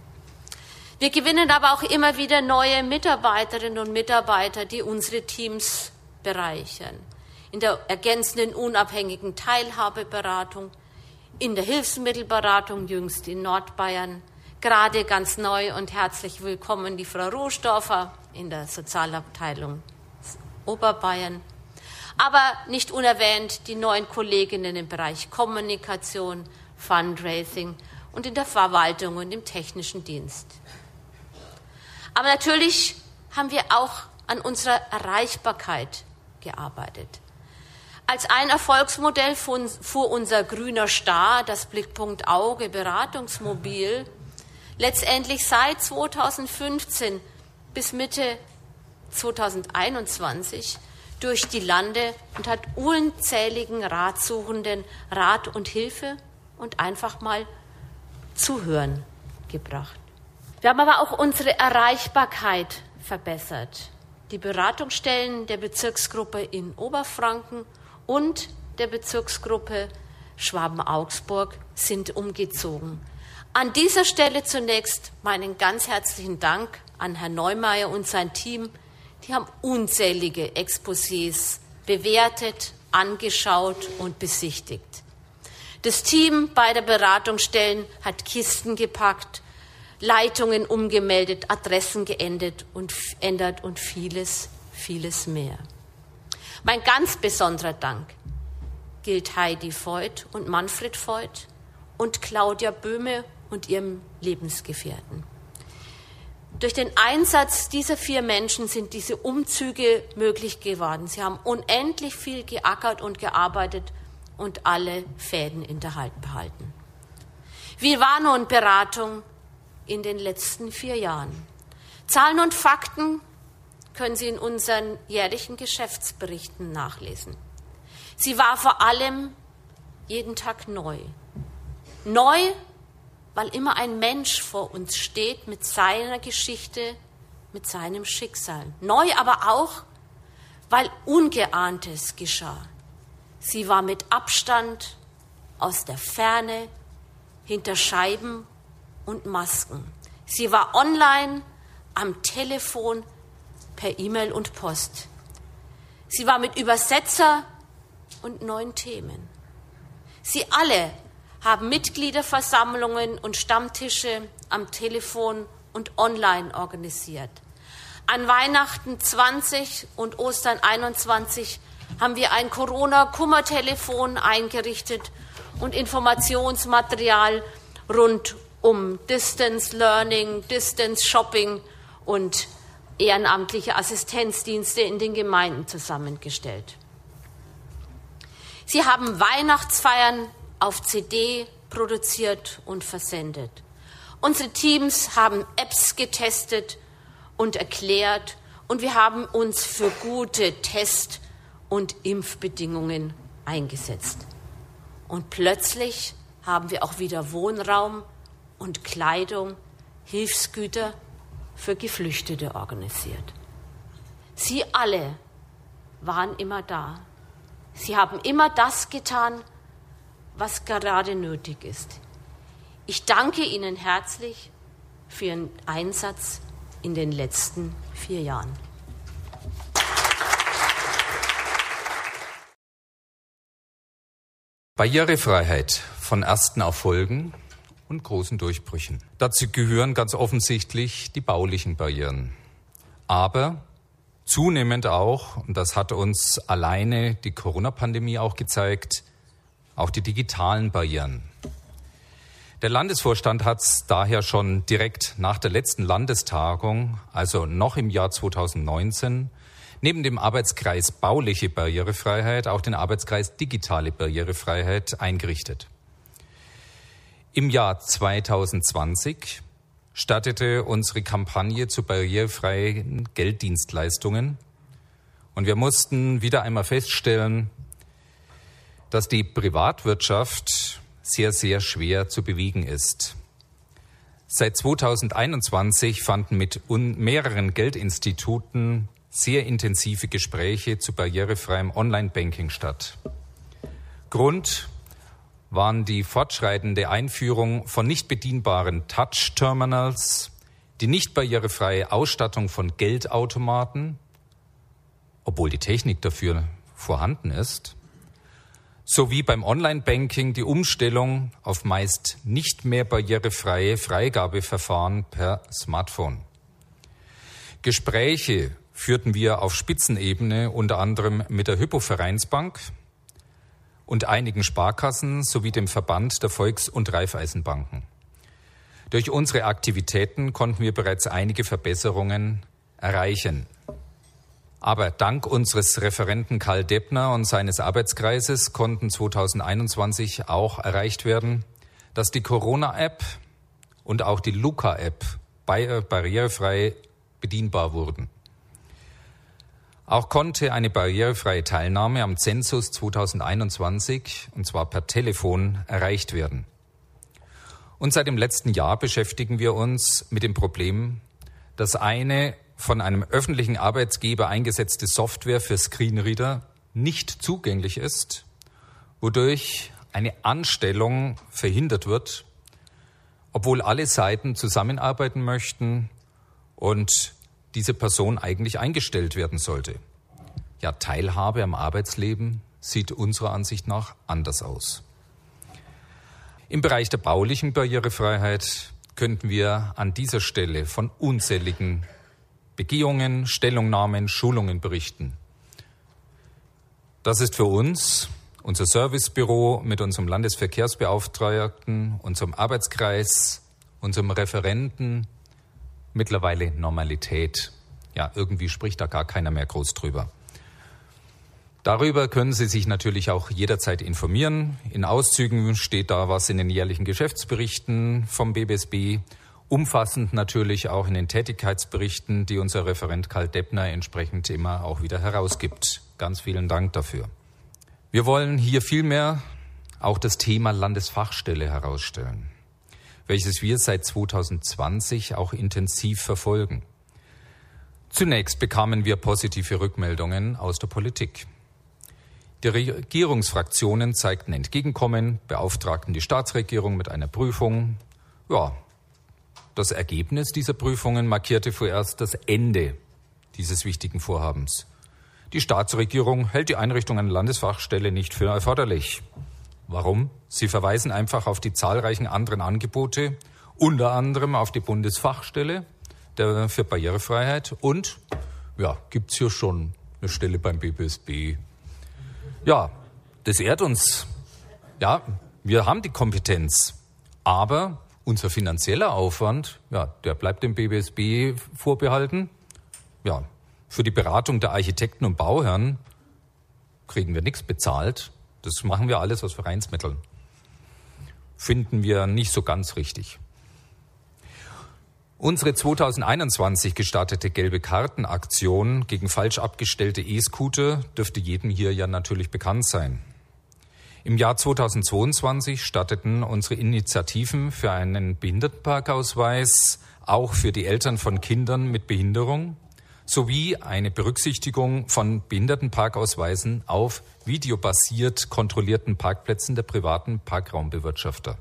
Wir gewinnen aber auch immer wieder neue Mitarbeiterinnen und Mitarbeiter, die unsere Teams bereichern. in der ergänzenden unabhängigen Teilhabeberatung, in der Hilfsmittelberatung, jüngst in Nordbayern, gerade ganz neu und herzlich willkommen die Frau Rohsdorfer in der Sozialabteilung Oberbayern. Aber nicht unerwähnt die neuen Kolleginnen im Bereich Kommunikation, Fundraising und in der Verwaltung und im technischen Dienst. Aber natürlich haben wir auch an unserer Erreichbarkeit gearbeitet. Als ein Erfolgsmodell fuhr unser grüner Star, das Blickpunkt Auge Beratungsmobil, letztendlich seit 2015 bis Mitte 2021 durch die Lande und hat unzähligen Ratsuchenden Rat und Hilfe und einfach mal Zuhören gebracht. Wir haben aber auch unsere Erreichbarkeit verbessert. Die Beratungsstellen der Bezirksgruppe in Oberfranken und der Bezirksgruppe Schwaben-Augsburg sind umgezogen. An dieser Stelle zunächst meinen ganz herzlichen Dank an Herrn Neumeier und sein Team. Die haben unzählige Exposés bewertet, angeschaut und besichtigt. Das Team bei der Beratungsstellen hat Kisten gepackt, Leitungen umgemeldet, Adressen geändert und vieles, vieles mehr. Mein ganz besonderer Dank gilt Heidi Voigt und Manfred Voigt und Claudia Böhme und ihrem Lebensgefährten. Durch den Einsatz dieser 4 Menschen sind diese Umzüge möglich geworden. Sie haben unendlich viel geackert und gearbeitet und alle Fäden in der Hand behalten. Wie war nun Beratung in den letzten 4 Jahren? Zahlen und Fakten können Sie in unseren jährlichen Geschäftsberichten nachlesen. Sie war vor allem jeden Tag neu. Neu, weil immer ein Mensch vor uns steht mit seiner Geschichte, mit seinem Schicksal. Neu aber auch, weil Ungeahntes geschah. Sie war mit Abstand, aus der Ferne, hinter Scheiben und Masken. Sie war online, am Telefon, per E-Mail und Post. Sie war mit Übersetzer und neuen Themen. Sie alle haben Mitgliederversammlungen und Stammtische am Telefon und online organisiert. An Weihnachten 20 und Ostern 21 haben wir ein Corona-Kummertelefon eingerichtet und Informationsmaterial rund um Distance Learning, Distance Shopping und ehrenamtliche Assistenzdienste in den Gemeinden zusammengestellt. Sie haben Weihnachtsfeiern auf CD produziert und versendet. Unsere Teams haben Apps getestet und erklärt und wir haben uns für gute Test- und Impfbedingungen eingesetzt. Und plötzlich haben wir auch wieder Wohnraum und Kleidung, Hilfsgüter für Geflüchtete organisiert. Sie alle waren immer da. Sie haben immer das getan, was gerade nötig ist. Ich danke Ihnen herzlich für Ihren Einsatz in den letzten 4 Jahren. Barrierefreiheit von ersten Erfolgen und großen Durchbrüchen. Dazu gehören ganz offensichtlich die baulichen Barrieren. Aber zunehmend auch, und das hat uns alleine die Corona-Pandemie auch gezeigt, auch die digitalen Barrieren. Der Landesvorstand hat es daher schon direkt nach der letzten Landestagung, also noch im Jahr 2019, neben dem Arbeitskreis Bauliche Barrierefreiheit auch den Arbeitskreis Digitale Barrierefreiheit eingerichtet. Im Jahr 2020 startete unsere Kampagne zu barrierefreien Gelddienstleistungen und wir mussten wieder einmal feststellen, dass die Privatwirtschaft sehr, sehr schwer zu bewegen ist. Seit 2021 fanden mit mehreren Geldinstituten sehr intensive Gespräche zu barrierefreiem Online-Banking statt. Grund waren die fortschreitende Einführung von nicht bedienbaren Touch-Terminals, die nicht barrierefreie Ausstattung von Geldautomaten, obwohl die Technik dafür vorhanden ist, sowie beim Online-Banking die Umstellung auf meist nicht mehr barrierefreie Freigabeverfahren per Smartphone. Gespräche führten wir auf Spitzenebene unter anderem mit der Hypo-Vereinsbank und einigen Sparkassen sowie dem Verband der Volks- und Raiffeisenbanken. Durch unsere Aktivitäten konnten wir bereits einige Verbesserungen erreichen. Aber dank unseres Referenten Karl Deppner und seines Arbeitskreises konnten 2021 auch erreicht werden, dass die Corona-App und auch die Luca-App barrierefrei bedienbar wurden. Auch konnte eine barrierefreie Teilnahme am Zensus 2021, und zwar per Telefon, erreicht werden. Und seit dem letzten Jahr beschäftigen wir uns mit dem Problem, dass eine von einem öffentlichen Arbeitsgeber eingesetzte Software für Screenreader nicht zugänglich ist, wodurch eine Anstellung verhindert wird, obwohl alle Seiten zusammenarbeiten möchten und diese Person eigentlich eingestellt werden sollte. Ja, Teilhabe am Arbeitsleben sieht unserer Ansicht nach anders aus. Im Bereich der baulichen Barrierefreiheit könnten wir an dieser Stelle von unzähligen Begehungen, Stellungnahmen, Schulungen berichten. Das ist für uns, unser Servicebüro mit unserem Landesverkehrsbeauftragten, unserem Arbeitskreis, unserem Referenten mittlerweile Normalität. Ja, irgendwie spricht da gar keiner mehr groß drüber. Darüber können Sie sich natürlich auch jederzeit informieren. In Auszügen steht da was in den jährlichen Geschäftsberichten vom BBSB. Umfassend natürlich auch in den Tätigkeitsberichten, die unser Referent Karl Deppner entsprechend immer auch wieder herausgibt. Ganz vielen Dank dafür. Wir wollen hier vielmehr auch das Thema Landesfachstelle herausstellen, welches wir seit 2020 auch intensiv verfolgen. Zunächst bekamen wir positive Rückmeldungen aus der Politik. Die Regierungsfraktionen zeigten Entgegenkommen, beauftragten die Staatsregierung mit einer Prüfung. Ja, das Ergebnis dieser Prüfungen markierte vorerst das Ende dieses wichtigen Vorhabens. Die Staatsregierung hält die Einrichtung einer Landesfachstelle nicht für erforderlich. Warum? Sie verweisen einfach auf die zahlreichen anderen Angebote, unter anderem auf die Bundesfachstelle für Barrierefreiheit und, ja, gibt's hier schon eine Stelle beim BBSB. Ja, das ehrt uns. Ja, wir haben die Kompetenz, aber unser finanzieller Aufwand, ja, der bleibt dem BBSB vorbehalten. Ja, für die Beratung der Architekten und Bauherren kriegen wir nichts bezahlt. Das machen wir alles aus Vereinsmitteln. Finden wir nicht so ganz richtig. Unsere 2021 gestartete gelbe Kartenaktion gegen falsch abgestellte E-Scooter dürfte jedem hier ja natürlich bekannt sein. Im Jahr 2022 starteten unsere Initiativen für einen Behindertenparkausweis auch für die Eltern von Kindern mit Behinderung sowie eine Berücksichtigung von Behindertenparkausweisen auf videobasiert kontrollierten Parkplätzen der privaten Parkraumbewirtschafter.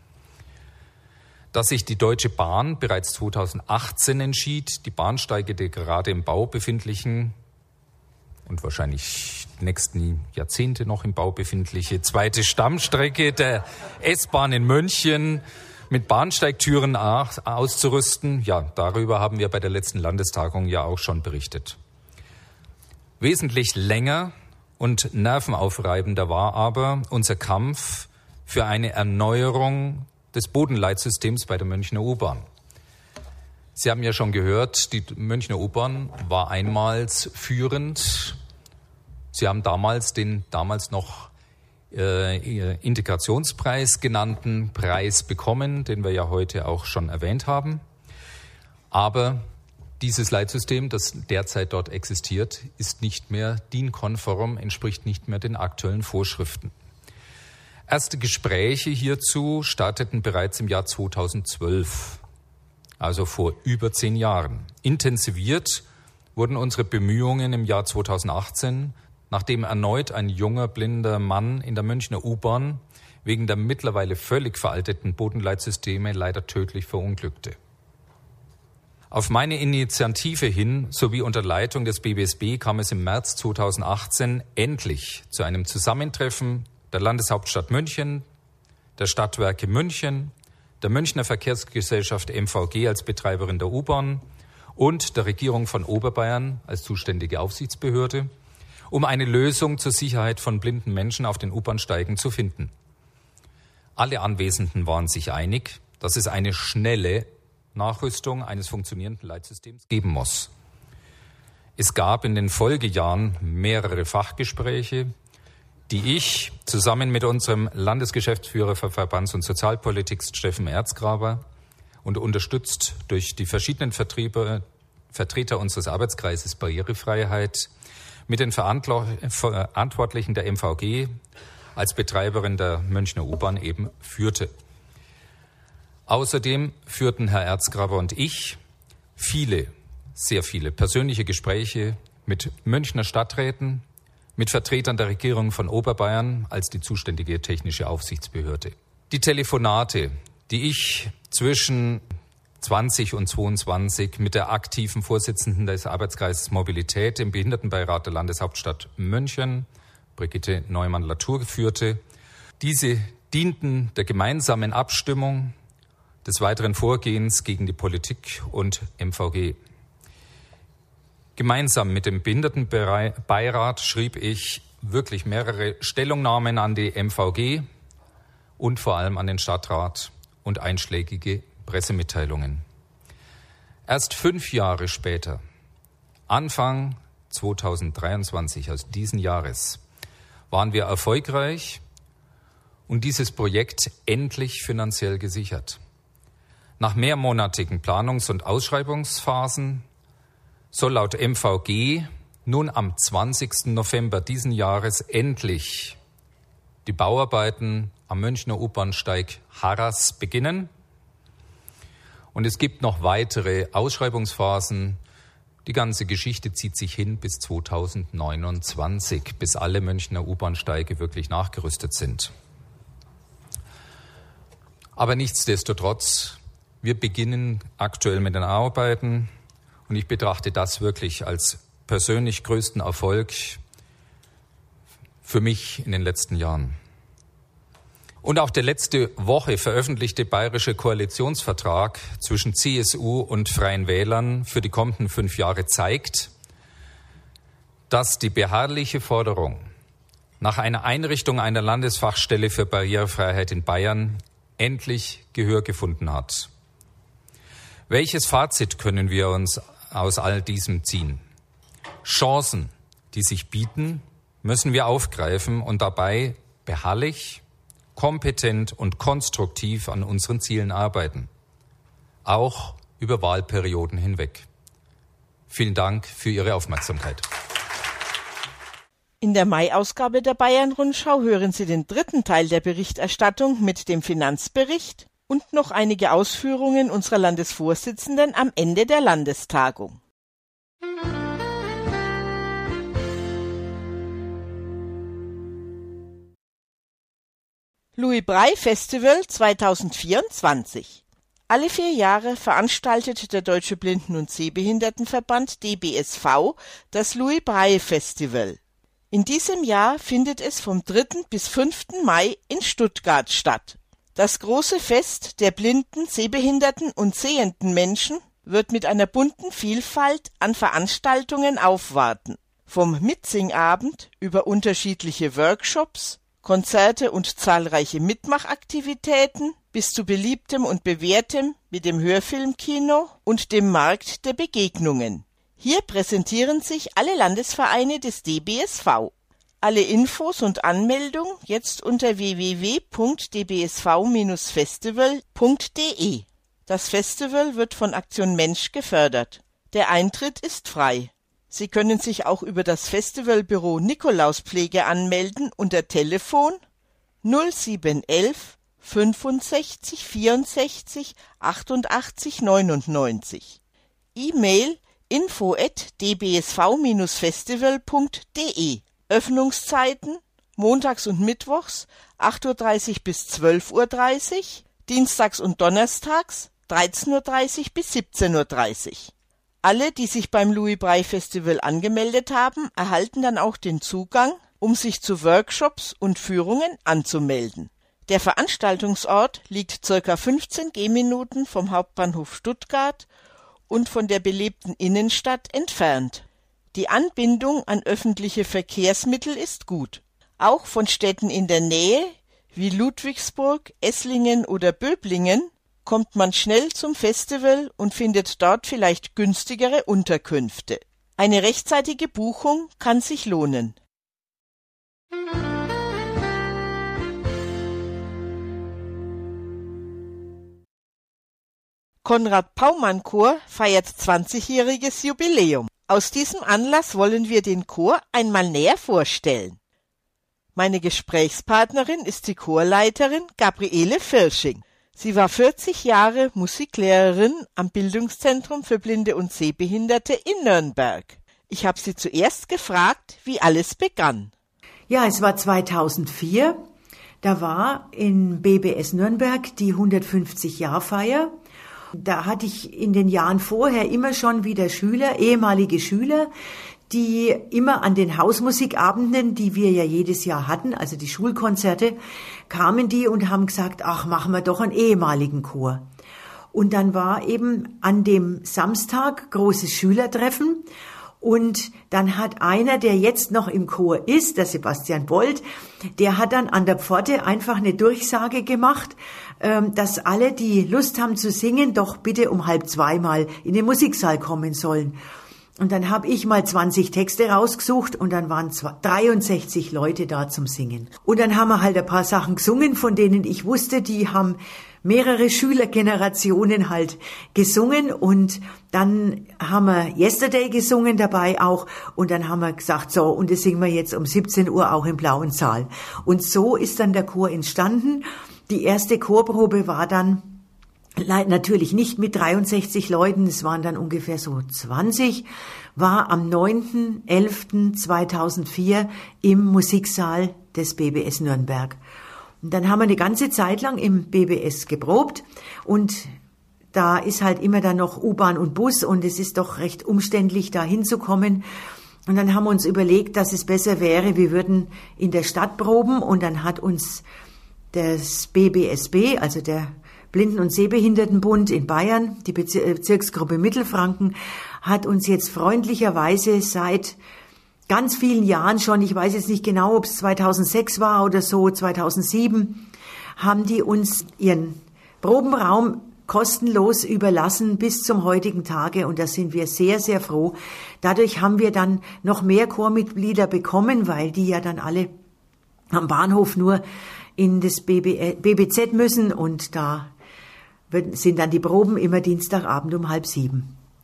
Dass sich die Deutsche Bahn bereits 2018 entschied, die Bahnsteige der gerade im Bau befindlichen und wahrscheinlich die nächsten Jahrzehnte noch im Bau befindliche zweite Stammstrecke der S-Bahn in München mit Bahnsteigtüren auszurüsten. Ja, darüber haben wir bei der letzten Landestagung ja auch schon berichtet. Wesentlich länger und nervenaufreibender war aber unser Kampf für eine Erneuerung des Bodenleitsystems bei der Münchner U-Bahn. Sie haben ja schon gehört, die Münchner U-Bahn war einmals führend. Sie haben damals den noch Integrationspreis genannten Preis bekommen, den wir ja heute auch schon erwähnt haben. Aber dieses Leitsystem, das derzeit dort existiert, ist nicht mehr DIN-konform, entspricht nicht mehr den aktuellen Vorschriften. Erste Gespräche hierzu starteten bereits im Jahr 2012, also vor über 10 Jahren. Intensiviert wurden unsere Bemühungen im Jahr 2018, nachdem erneut ein junger blinder Mann in der Münchner U-Bahn wegen der mittlerweile völlig veralteten Bodenleitsysteme leider tödlich verunglückte. Auf meine Initiative hin sowie unter Leitung des BBSB kam es im März 2018 endlich zu einem Zusammentreffen der Landeshauptstadt München, der Stadtwerke München, der Münchner Verkehrsgesellschaft MVG als Betreiberin der U-Bahn und der Regierung von Oberbayern als zuständige Aufsichtsbehörde, um eine Lösung zur Sicherheit von blinden Menschen auf den U-Bahnsteigen zu finden. Alle Anwesenden waren sich einig, dass es eine schnelle Nachrüstung eines funktionierenden Leitsystems geben muss. Es gab in den Folgejahren mehrere Fachgespräche, die ich zusammen mit unserem Landesgeschäftsführer für Verbands- und Sozialpolitik, Steffen Erzgraber, und unterstützt durch die verschiedenen Vertreter unseres Arbeitskreises Barrierefreiheit mit den Verantwortlichen der MVG als Betreiberin der Münchner U-Bahn eben führte. Außerdem führten Herr Erzgraber und ich sehr viele persönliche Gespräche mit Münchner Stadträten, mit Vertretern der Regierung von Oberbayern als die zuständige technische Aufsichtsbehörde. Die Telefonate, die ich zwischen 20 und 22 mit der aktiven Vorsitzenden des Arbeitskreises Mobilität im Behindertenbeirat der Landeshauptstadt München, Brigitte Neumann-Latour, führte, diese dienten der gemeinsamen Abstimmung des weiteren Vorgehens gegen die Politik und MVG. Gemeinsam mit dem Behindertenbeirat schrieb ich wirklich mehrere Stellungnahmen an die MVG und vor allem an den Stadtrat und einschlägige Pressemitteilungen. Erst 5 Jahre später, Anfang 2023, also diesen Jahres, waren wir erfolgreich und dieses Projekt endlich finanziell gesichert. Nach mehrmonatigen Planungs- und Ausschreibungsphasen soll laut MVG nun am 20. November diesen Jahres endlich die Bauarbeiten am Münchner U-Bahnsteig Harras beginnen. Und es gibt noch weitere Ausschreibungsphasen. Die ganze Geschichte zieht sich hin bis 2029, bis alle Münchner U-Bahnsteige wirklich nachgerüstet sind. Aber nichtsdestotrotz, wir beginnen aktuell mit den Arbeiten und ich betrachte das wirklich als persönlich größten Erfolg für mich in den letzten Jahren. Und auch der letzte Woche veröffentlichte bayerische Koalitionsvertrag zwischen CSU und Freien Wählern für die kommenden 5 Jahre zeigt, dass die beharrliche Forderung nach einer Einrichtung einer Landesfachstelle für Barrierefreiheit in Bayern endlich Gehör gefunden hat. Welches Fazit können wir uns aus all diesem ziehen? Chancen, die sich bieten, müssen wir aufgreifen und dabei beharrlich, kompetent und konstruktiv an unseren Zielen arbeiten. Auch über Wahlperioden hinweg. Vielen Dank für Ihre Aufmerksamkeit. In der Mai-Ausgabe der Bayern-Rundschau hören Sie den 3. Teil der Berichterstattung mit dem Finanzbericht und noch einige Ausführungen unserer Landesvorsitzenden am Ende der Landestagung. Louis-Braille-Festival 2024. Alle 4 Jahre veranstaltet der Deutsche Blinden- und Sehbehindertenverband DBSV das Louis-Braille-Festival. In diesem Jahr findet es vom 3. bis 5. Mai in Stuttgart statt. Das große Fest der blinden, sehbehinderten und sehenden Menschen wird mit einer bunten Vielfalt an Veranstaltungen aufwarten. Vom Mitsingabend über unterschiedliche Workshops, Konzerte und zahlreiche Mitmachaktivitäten bis zu beliebtem und bewährtem wie dem Hörfilmkino und dem Markt der Begegnungen. Hier präsentieren sich alle Landesvereine des DBSV. Alle Infos und Anmeldung jetzt unter www.dbsv-festival.de. Das Festival wird von Aktion Mensch gefördert. Der Eintritt ist frei. Sie können sich auch über das Festivalbüro Nikolauspflege anmelden unter Telefon 0711 65 64 88 99. E-Mail info@dbsv-festival.de. Öffnungszeiten montags und mittwochs 8:30 bis 12:30 Uhr, dienstags und donnerstags 13:30 bis 17:30 Uhr. Alle, die sich beim Louis-Braille-Festival angemeldet haben, erhalten dann auch den Zugang, um sich zu Workshops und Führungen anzumelden. Der Veranstaltungsort liegt ca. 15 Gehminuten vom Hauptbahnhof Stuttgart und von der belebten Innenstadt entfernt. Die Anbindung an öffentliche Verkehrsmittel ist gut. Auch von Städten in der Nähe wie Ludwigsburg, Esslingen oder Böblingen kommt man schnell zum Festival und findet dort vielleicht günstigere Unterkünfte. Eine rechtzeitige Buchung kann sich lohnen. Konrad-Paumann-Chor feiert 20-jähriges Jubiläum. Aus diesem Anlass wollen wir den Chor einmal näher vorstellen. Meine Gesprächspartnerin ist die Chorleiterin Gabriele Firsching. Sie war 40 Jahre Musiklehrerin am Bildungszentrum für Blinde und Sehbehinderte in Nürnberg. Ich habe sie zuerst gefragt, wie alles begann. Ja, es war 2004. Da war in BBS Nürnberg die 150-Jahr-Feier. Da hatte ich in den Jahren vorher immer schon wieder ehemalige Schüler, die immer an den Hausmusikabenden, die wir ja jedes Jahr hatten, also die Schulkonzerte, kamen die und haben gesagt, ach, machen wir doch einen ehemaligen Chor. Und dann war eben an dem Samstag großes Schülertreffen und dann hat einer, der jetzt noch im Chor ist, der Sebastian Bold, der hat dann an der Pforte einfach eine Durchsage gemacht, dass alle, die Lust haben zu singen, doch bitte um 1:30 mal in den Musiksaal kommen sollen. Und dann habe ich mal 20 Texte rausgesucht und dann waren 63 Leute da zum Singen. Und dann haben wir halt ein paar Sachen gesungen, von denen ich wusste, die haben mehrere Schülergenerationen halt gesungen. Und dann haben wir Yesterday gesungen dabei auch. Und dann haben wir gesagt, so, und das singen wir jetzt um 17 Uhr auch im Blauen Saal. Und so ist dann der Chor entstanden. Die erste Chorprobe war dann natürlich nicht mit 63 Leuten, es waren dann ungefähr so 20, war am 9.11.2004 im Musiksaal des BBS Nürnberg. Und dann haben wir eine ganze Zeit lang im BBS geprobt und da ist halt immer dann noch U-Bahn und Bus und es ist doch recht umständlich, da hinzukommen. Und dann haben wir uns überlegt, dass es besser wäre, wir würden in der Stadt proben und dann hat uns das BBSB, also der Blinden- und Sehbehindertenbund in Bayern, die Bezirksgruppe Mittelfranken, hat uns jetzt freundlicherweise seit ganz vielen Jahren schon, ich weiß jetzt nicht genau, ob es 2006 war oder so, 2007, haben die uns ihren Probenraum kostenlos überlassen bis zum heutigen Tage und da sind wir sehr, sehr froh. Dadurch haben wir dann noch mehr Chormitglieder bekommen, weil die ja dann alle am Bahnhof nur in das BBZ müssen und da sind dann die Proben immer Dienstagabend um 6:30.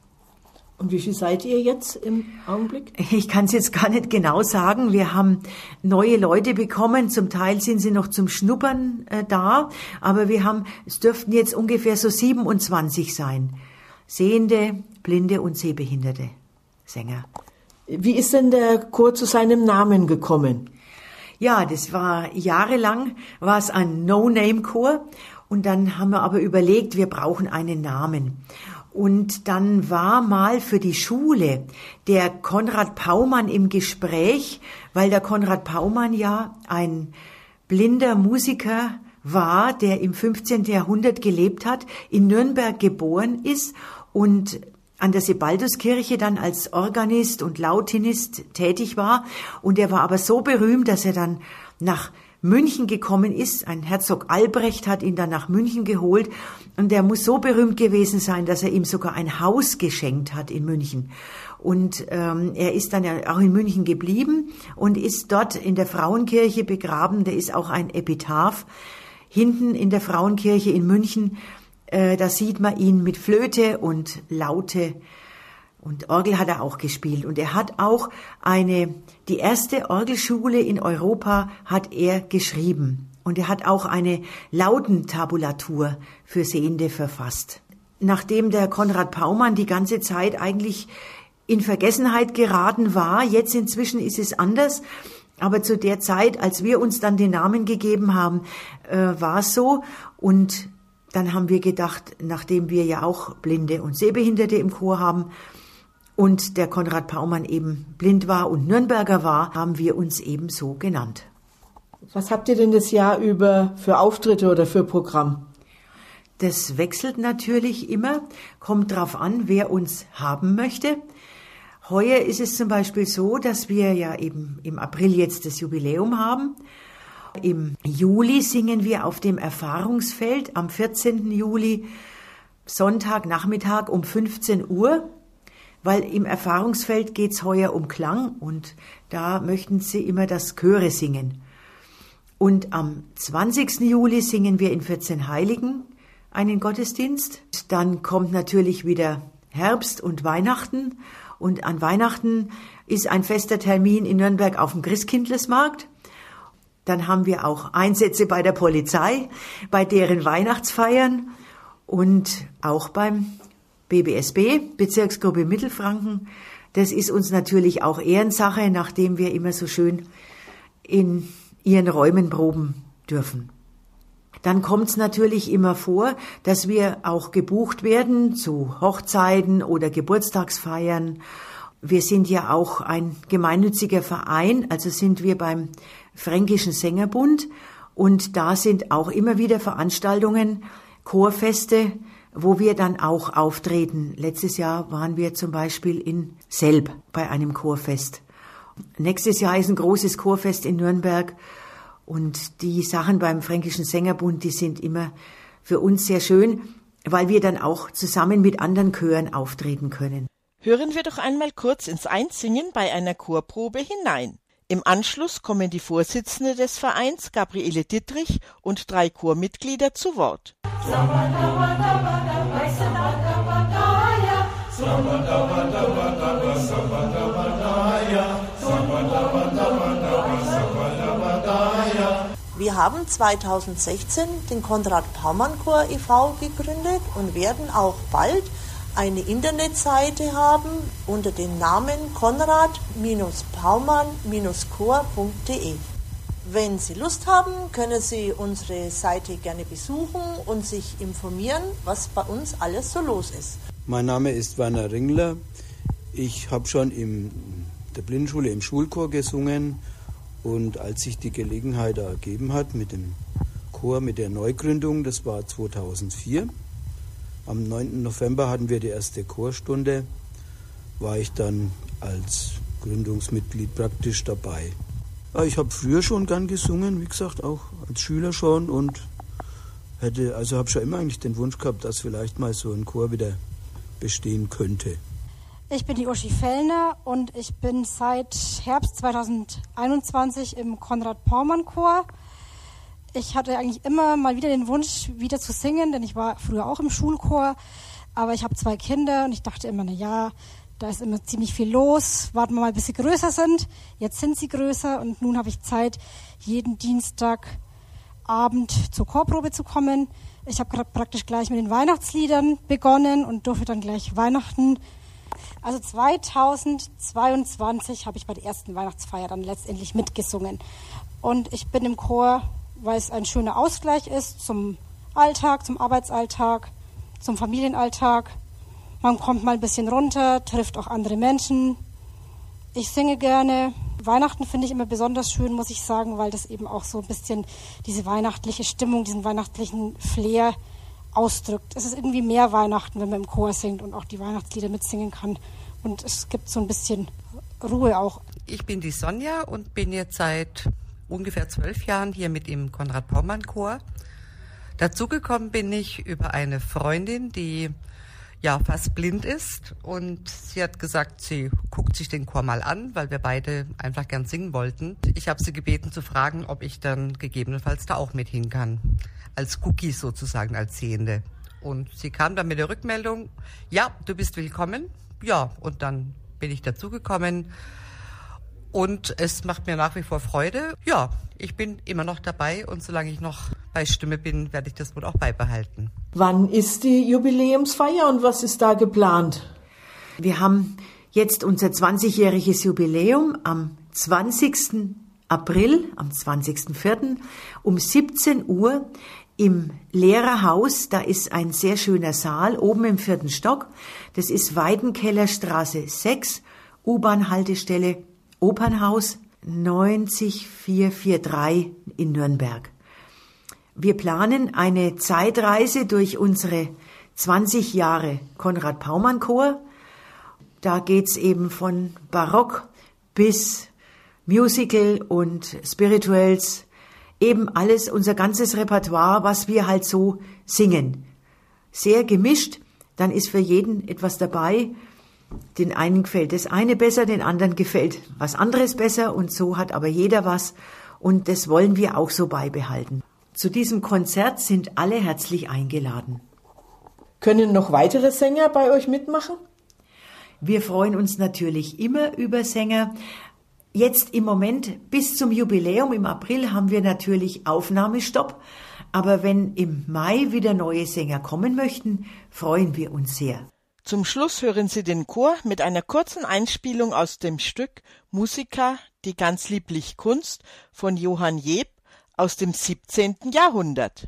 Und wie viel seid ihr jetzt im Augenblick? Ich kann es jetzt gar nicht genau sagen. Wir haben neue Leute bekommen. Zum Teil sind sie noch zum Schnuppern da. Aber es dürften jetzt ungefähr so 27 sein. Sehende, Blinde und Sehbehinderte Sänger. Wie ist denn der Chor zu seinem Namen gekommen? Ja, das war jahrelang, war es ein No-Name-Chor. Und dann haben wir aber überlegt, wir brauchen einen Namen. Und dann war mal für die Schule der Konrad Paumann im Gespräch, weil der Konrad Paumann ja ein blinder Musiker war, der im 15. Jahrhundert gelebt hat, in Nürnberg geboren ist und an der Sebalduskirche dann als Organist und Lautinist tätig war. Und er war aber so berühmt, dass er dann nach München gekommen ist. Ein Herzog Albrecht hat ihn dann nach München geholt und der muss so berühmt gewesen sein, dass er ihm sogar ein Haus geschenkt hat in München. Und er ist dann ja auch in München geblieben und ist dort in der Frauenkirche begraben. Da ist auch ein Epitaph hinten in der Frauenkirche in München. Da sieht man ihn mit Flöte und Laute. Und Orgel hat er auch gespielt. Und er hat auch die erste Orgelschule in Europa hat er geschrieben. Und er hat auch eine Lautentabulatur für Sehende verfasst. Nachdem der Konrad Paumann die ganze Zeit eigentlich in Vergessenheit geraten war, jetzt inzwischen ist es anders. Aber zu der Zeit, als wir uns dann den Namen gegeben haben, war es so. Und Dann haben wir gedacht, nachdem wir ja auch Blinde und Sehbehinderte im Chor haben und der Konrad Paumann eben blind war und Nürnberger war, haben wir uns eben so genannt. Was habt ihr denn das Jahr über für Auftritte oder für Programm? Das wechselt natürlich immer, kommt drauf an, wer uns haben möchte. Heuer ist es zum Beispiel so, dass wir ja eben im April jetzt das Jubiläum haben. Im Juli singen wir auf dem Erfahrungsfeld am 14. Juli, Sonntagnachmittag um 15 Uhr, weil im Erfahrungsfeld geht's heuer um Klang und da möchten sie immer das Chöre singen. Und am 20. Juli singen wir in 14 Heiligen einen Gottesdienst. Dann kommt natürlich wieder Herbst und Weihnachten. Und an Weihnachten ist ein fester Termin in Nürnberg auf dem Christkindlesmarkt. Dann haben wir auch Einsätze bei der Polizei, bei deren Weihnachtsfeiern und auch beim BBSB, Bezirksgruppe Mittelfranken. Das ist uns natürlich auch Ehrensache, nachdem wir immer so schön in ihren Räumen proben dürfen. Dann kommt es natürlich immer vor, dass wir auch gebucht werden zu Hochzeiten oder Geburtstagsfeiern. Wir sind ja auch ein gemeinnütziger Verein, also sind wir beim Fränkischen Sängerbund und da sind auch immer wieder Veranstaltungen, Chorfeste, wo wir dann auch auftreten. Letztes Jahr waren wir zum Beispiel in Selb bei einem Chorfest. Nächstes Jahr ist ein großes Chorfest in Nürnberg. Und die Sachen beim Fränkischen Sängerbund, die sind immer für uns sehr schön, weil wir dann auch zusammen mit anderen Chören auftreten können. Hören wir doch einmal kurz ins Einsingen bei einer Chorprobe hinein. Im Anschluss kommen die Vorsitzende des Vereins, Gabriele Dittrich, und 3 Chormitglieder zu Wort. Wir haben 2016 den Konrad Paumann Chor e.V. gegründet und werden auch bald eine Internetseite haben unter dem Namen konrad-paumann-chor.de. Wenn Sie Lust haben, können Sie unsere Seite gerne besuchen und sich informieren, was bei uns alles so los ist. Mein Name ist Werner Ringler. Ich habe schon in der Blindenschule im Schulchor gesungen. Und als sich die Gelegenheit ergeben hat mit dem Chor, mit der Neugründung, das war 2004, am 9. November hatten wir die erste Chorstunde, war ich dann als Gründungsmitglied praktisch dabei. Ja, ich habe früher schon gern gesungen, wie gesagt, auch als Schüler schon und habe schon immer eigentlich den Wunsch gehabt, dass vielleicht mal so ein Chor wieder bestehen könnte. Ich bin die Uschi Fellner und ich bin seit Herbst 2021 im Konrad Paumann Chor. Ich hatte eigentlich immer mal wieder den Wunsch, wieder zu singen, denn ich war früher auch im Schulchor. Aber ich habe 2 Kinder und ich dachte immer, da ist immer ziemlich viel los. Warten wir mal, bis sie größer sind. Jetzt sind sie größer und nun habe ich Zeit, jeden Dienstagabend zur Chorprobe zu kommen. Ich habe praktisch gleich mit den Weihnachtsliedern begonnen und durfte dann gleich Weihnachten. Also 2022 habe ich bei der ersten Weihnachtsfeier dann letztendlich mitgesungen. Und ich bin im Chor, weil es ein schöner Ausgleich ist zum Alltag, zum Arbeitsalltag, zum Familienalltag. Man kommt mal ein bisschen runter, trifft auch andere Menschen. Ich singe gerne. Weihnachten finde ich immer besonders schön, muss ich sagen, weil das eben auch so ein bisschen diese weihnachtliche Stimmung, diesen weihnachtlichen Flair ausdrückt. Es ist irgendwie mehr Weihnachten, wenn man im Chor singt und auch die Weihnachtslieder mitsingen kann. Und es gibt so ein bisschen Ruhe auch. Ich bin die Sonja und bin jetzt seit ungefähr 12 Jahren hier mit im Konrad Paumann Chor. Dazugekommen bin ich über eine Freundin, die ja fast blind ist. Und sie hat gesagt, sie guckt sich den Chor mal an, weil wir beide einfach gern singen wollten. Ich habe sie gebeten zu fragen, ob ich dann gegebenenfalls da auch mit hin kann. Als Cookie sozusagen, als Sehende. Und sie kam dann mit der Rückmeldung, ja, du bist willkommen. Ja, und dann bin ich dazugekommen. Und es macht mir nach wie vor Freude. Ja, ich bin immer noch dabei und solange ich noch bei Stimme bin, werde ich das wohl auch beibehalten. Wann ist die Jubiläumsfeier und was ist da geplant? Wir haben jetzt unser 20-jähriges Jubiläum am 20. April, am 20.04. um 17 Uhr im Lehrerhaus, da ist ein sehr schöner Saal, oben im 4. Stock. Das ist Weidenkellerstraße 6, U-Bahn-Haltestelle Opernhaus 90443 in Nürnberg. Wir planen eine Zeitreise durch unsere 20 Jahre Konrad-Paumann-Chor. Da geht's eben von Barock bis Musical und Spirituals, eben alles, unser ganzes Repertoire, was wir halt so singen. Sehr gemischt, dann ist für jeden etwas dabei. Den einen gefällt das eine besser, den anderen gefällt was anderes besser und so hat aber jeder was und das wollen wir auch so beibehalten. Zu diesem Konzert sind alle herzlich eingeladen. Können noch weitere Sänger bei euch mitmachen? Wir freuen uns natürlich immer über Sänger. Jetzt im Moment bis zum Jubiläum im April haben wir natürlich Aufnahmestopp. Aber wenn im Mai wieder neue Sänger kommen möchten, freuen wir uns sehr. Zum Schluss hören Sie den Chor mit einer kurzen Einspielung aus dem Stück Musica, die ganz lieblich Kunst von Johann Jeb aus dem 17. Jahrhundert.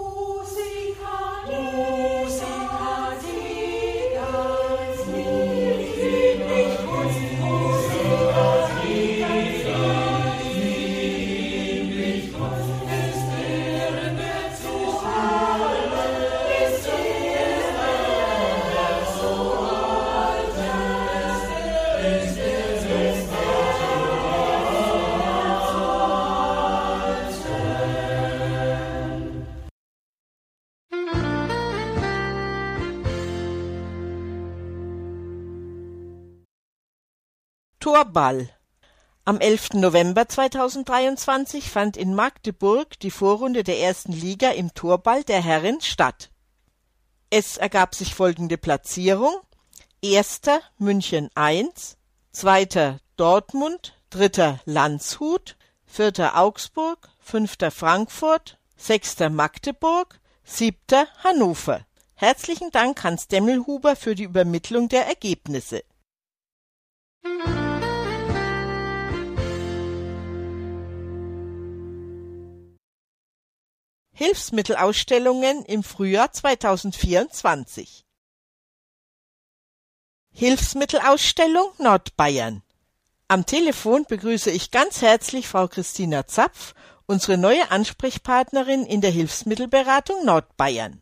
Torball. Am 11. November 2023 fand in Magdeburg die Vorrunde der 1. Liga im Torball der Herren statt. Es ergab sich folgende Platzierung: 1. München 1, 2. Dortmund, 3. Landshut, 4. Augsburg, 5. Frankfurt, 6. Magdeburg, 7. Hannover. Herzlichen Dank Hans Demmelhuber für die Übermittlung der Ergebnisse. Hilfsmittelausstellungen im Frühjahr 2024. Hilfsmittelausstellung Nordbayern. Am Telefon begrüße ich ganz herzlich Frau Christina Zapf, unsere neue Ansprechpartnerin in der Hilfsmittelberatung Nordbayern.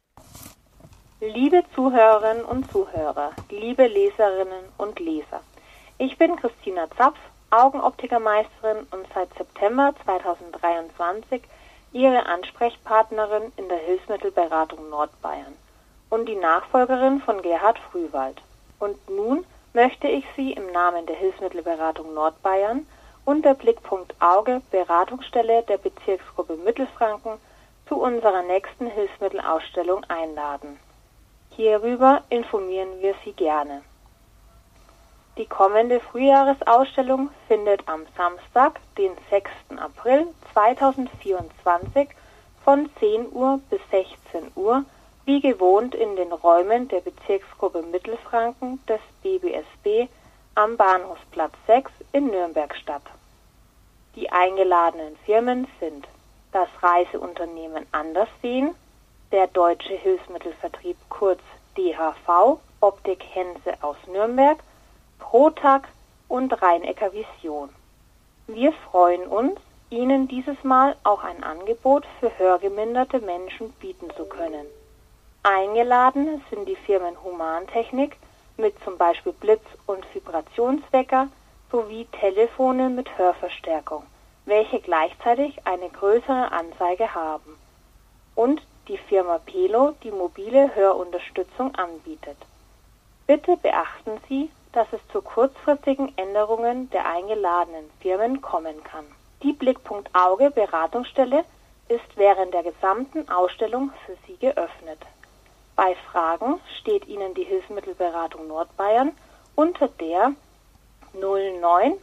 Liebe Zuhörerinnen und Zuhörer, liebe Leserinnen und Leser, ich bin Christina Zapf, Augenoptikermeisterin und seit September 2023 Ihre Ansprechpartnerin in der Hilfsmittelberatung Nordbayern und die Nachfolgerin von Gerhard Frühwald. Und nun möchte ich Sie im Namen der Hilfsmittelberatung Nordbayern und der Blickpunkt Auge Beratungsstelle der Bezirksgruppe Mittelfranken zu unserer nächsten Hilfsmittelausstellung einladen. Hierüber informieren wir Sie gerne. Die kommende Frühjahresausstellung findet am Samstag, den 6. April 2024 von 10 Uhr bis 16 Uhr wie gewohnt in den Räumen der Bezirksgruppe Mittelfranken des BBSB am Bahnhofsplatz 6 in Nürnberg statt. Die eingeladenen Firmen sind das Reiseunternehmen Anderseen, der Deutsche Hilfsmittelvertrieb kurz DHV, Optik Hense aus Nürnberg, Protag und Rhein-Ecker Vision. Wir freuen uns, Ihnen dieses Mal auch ein Angebot für hörgeminderte Menschen bieten zu können. Eingeladen sind die Firmen Humantechnik mit zum Beispiel Blitz- und Vibrationswecker sowie Telefone mit Hörverstärkung, welche gleichzeitig eine größere Anzeige haben. Und die Firma Pelo, die mobile Hörunterstützung anbietet. Bitte beachten Sie, dass es zu kurzfristigen Änderungen der eingeladenen Firmen kommen kann. Die Blickpunkt Auge Beratungsstelle ist während der gesamten Ausstellung für Sie geöffnet. Bei Fragen steht Ihnen die Hilfsmittelberatung Nordbayern unter der 0911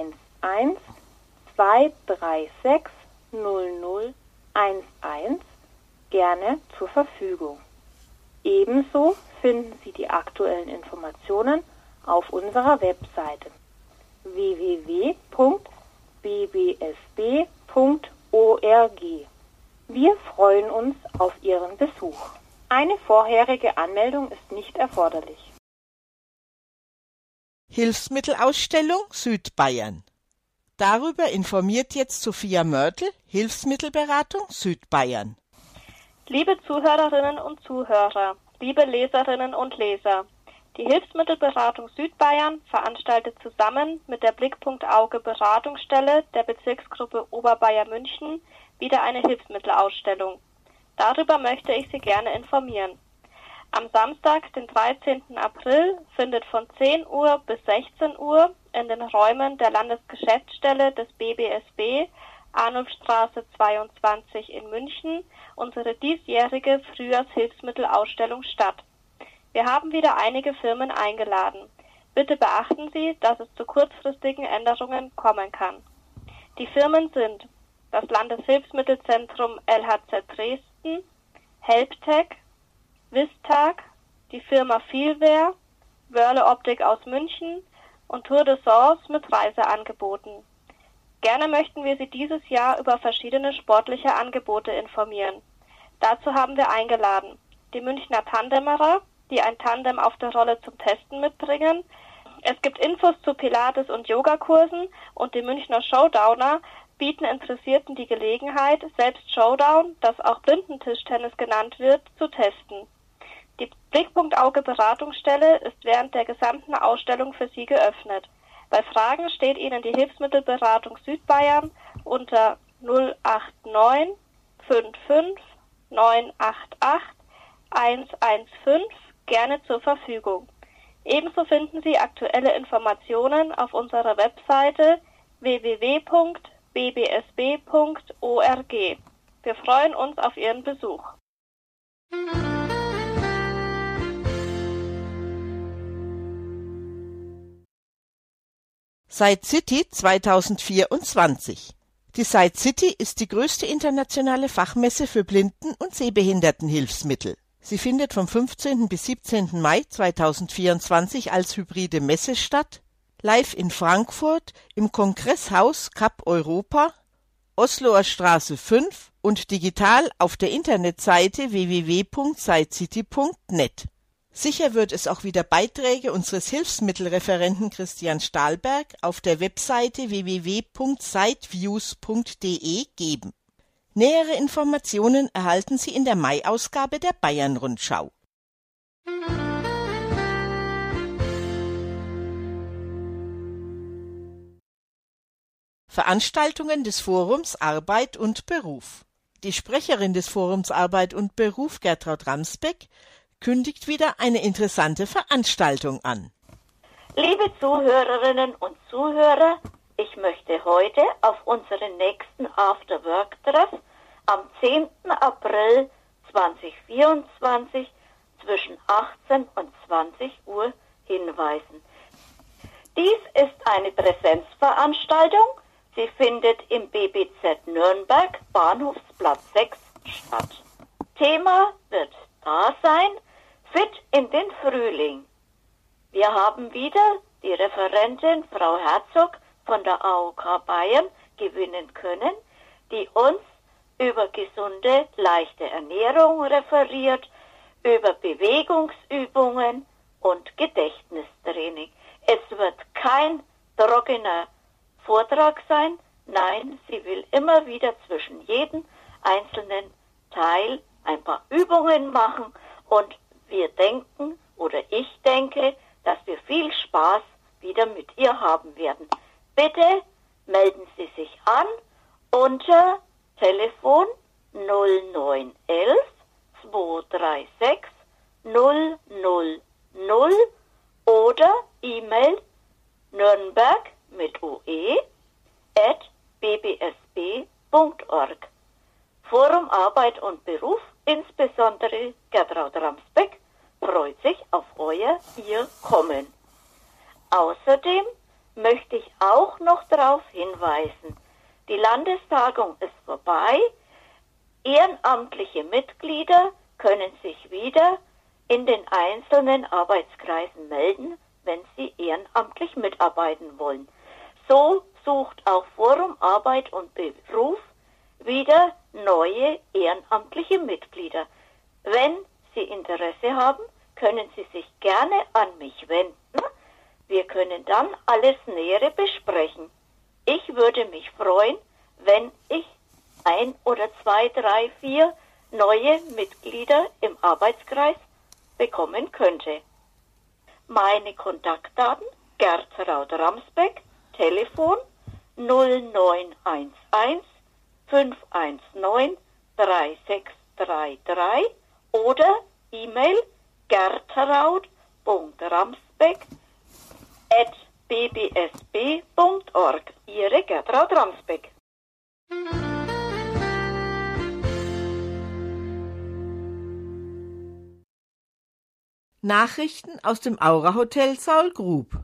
236 0011 gerne zur Verfügung. Ebenso finden Sie die aktuellen Informationen auf unserer Webseite www.bbsb.org. Wir freuen uns auf Ihren Besuch. Eine vorherige Anmeldung ist nicht erforderlich. Hilfsmittelausstellung Südbayern. Darüber informiert jetzt Sophia Mörtel, Hilfsmittelberatung Südbayern. Liebe Zuhörerinnen und Zuhörer, liebe Leserinnen und Leser, die Hilfsmittelberatung Südbayern veranstaltet zusammen mit der Blickpunkt Auge Beratungsstelle der Bezirksgruppe Oberbayern München wieder eine Hilfsmittelausstellung. Darüber möchte ich Sie gerne informieren. Am Samstag, den 13. April, findet von 10 Uhr bis 16 Uhr in den Räumen der Landesgeschäftsstelle des BBSB, Arnulfstraße 22 in München, unsere diesjährige Frühjahrshilfsmittelausstellung statt. Wir haben wieder einige Firmen eingeladen. Bitte beachten Sie, dass es zu kurzfristigen Änderungen kommen kann. Die Firmen sind das Landeshilfsmittelzentrum LHZ Dresden, Helptech, Vistag, die Firma Vielwehr, Wörle Optik aus München und Tour de Source mit Reiseangeboten. Gerne möchten wir Sie dieses Jahr über verschiedene sportliche Angebote informieren. Dazu haben wir eingeladen die Münchner Tandemerer, die ein Tandem auf der Rolle zum Testen mitbringen. Es gibt Infos zu Pilates- und Yogakursen und die Münchner Showdowner bieten Interessierten die Gelegenheit, selbst Showdown, das auch Blindentischtennis genannt wird, zu testen. Die Blickpunkt Auge Beratungsstelle ist während der gesamten Ausstellung für Sie geöffnet. Bei Fragen steht Ihnen die Hilfsmittelberatung Südbayern unter 089 55 988 115 gerne zur Verfügung. Ebenso finden Sie aktuelle Informationen auf unserer Webseite www.bbsb.org. Wir freuen uns auf Ihren Besuch. Side City 2024. Die Side City ist die größte internationale Fachmesse für Blinden- und Sehbehindertenhilfsmittel. Sie findet vom 15. bis 17. Mai 2024 als hybride Messe statt, live in Frankfurt im Kongresshaus Kap Europa, Osloer Straße 5 und digital auf der Internetseite www.sidecity.net. Sicher wird es auch wieder Beiträge unseres Hilfsmittelreferenten Christian Stahlberg auf der Webseite www.sideviews.de geben. Nähere Informationen erhalten Sie in der Mai-Ausgabe der Bayern-Rundschau. Veranstaltungen des Forums Arbeit und Beruf. Die Sprecherin des Forums Arbeit und Beruf, Gertraud Ramsbeck, kündigt wieder eine interessante Veranstaltung an. Liebe Zuhörerinnen und Zuhörer, ich möchte heute auf unseren nächsten After-Work-Treff am 10. April 2024 zwischen 18 und 20 Uhr hinweisen. Dies ist eine Präsenzveranstaltung. Sie findet im BBZ Nürnberg, Bahnhofsplatz 6 statt. Thema wird da sein, Fit in den Frühling. Wir haben wieder die Referentin Frau Herzog von der AOK Bayern gewinnen können, die uns über gesunde, leichte Ernährung referiert, über Bewegungsübungen und Gedächtnistraining. Es wird kein trockener Vortrag sein, nein, sie will immer wieder zwischen jedem einzelnen Teil ein paar Übungen machen und wir denken oder ich denke, dass wir viel Spaß wieder mit ihr haben werden. Bitte melden Sie sich an unter Telefon 0911 236 000 oder E-Mail Nürnberg mit OE @bbsb.org. Forum Arbeit und Beruf, insbesondere Gertraud Ramsbeck, freut sich auf Ihr Kommen. Außerdem möchte ich auch noch darauf hinweisen, die Landestagung ist vorbei. Ehrenamtliche Mitglieder können sich wieder in den einzelnen Arbeitskreisen melden, wenn sie ehrenamtlich mitarbeiten wollen. So sucht auch Forum Arbeit und Beruf wieder neue ehrenamtliche Mitglieder. Wenn Sie Interesse haben, können Sie sich gerne an mich wenden. Wir können dann alles Nähere besprechen. Ich würde mich freuen, wenn ich 1 oder 2, 3, 4 neue Mitglieder im Arbeitskreis bekommen könnte. Meine Kontaktdaten: Gertraud Ramsbeck, Telefon 0911 519 3633 oder E-Mail gertraud.ramsbeck@bbsb.org. Ihre Gertraud Ramsbeck. Nachrichten aus dem Aura Hotel Saul Group.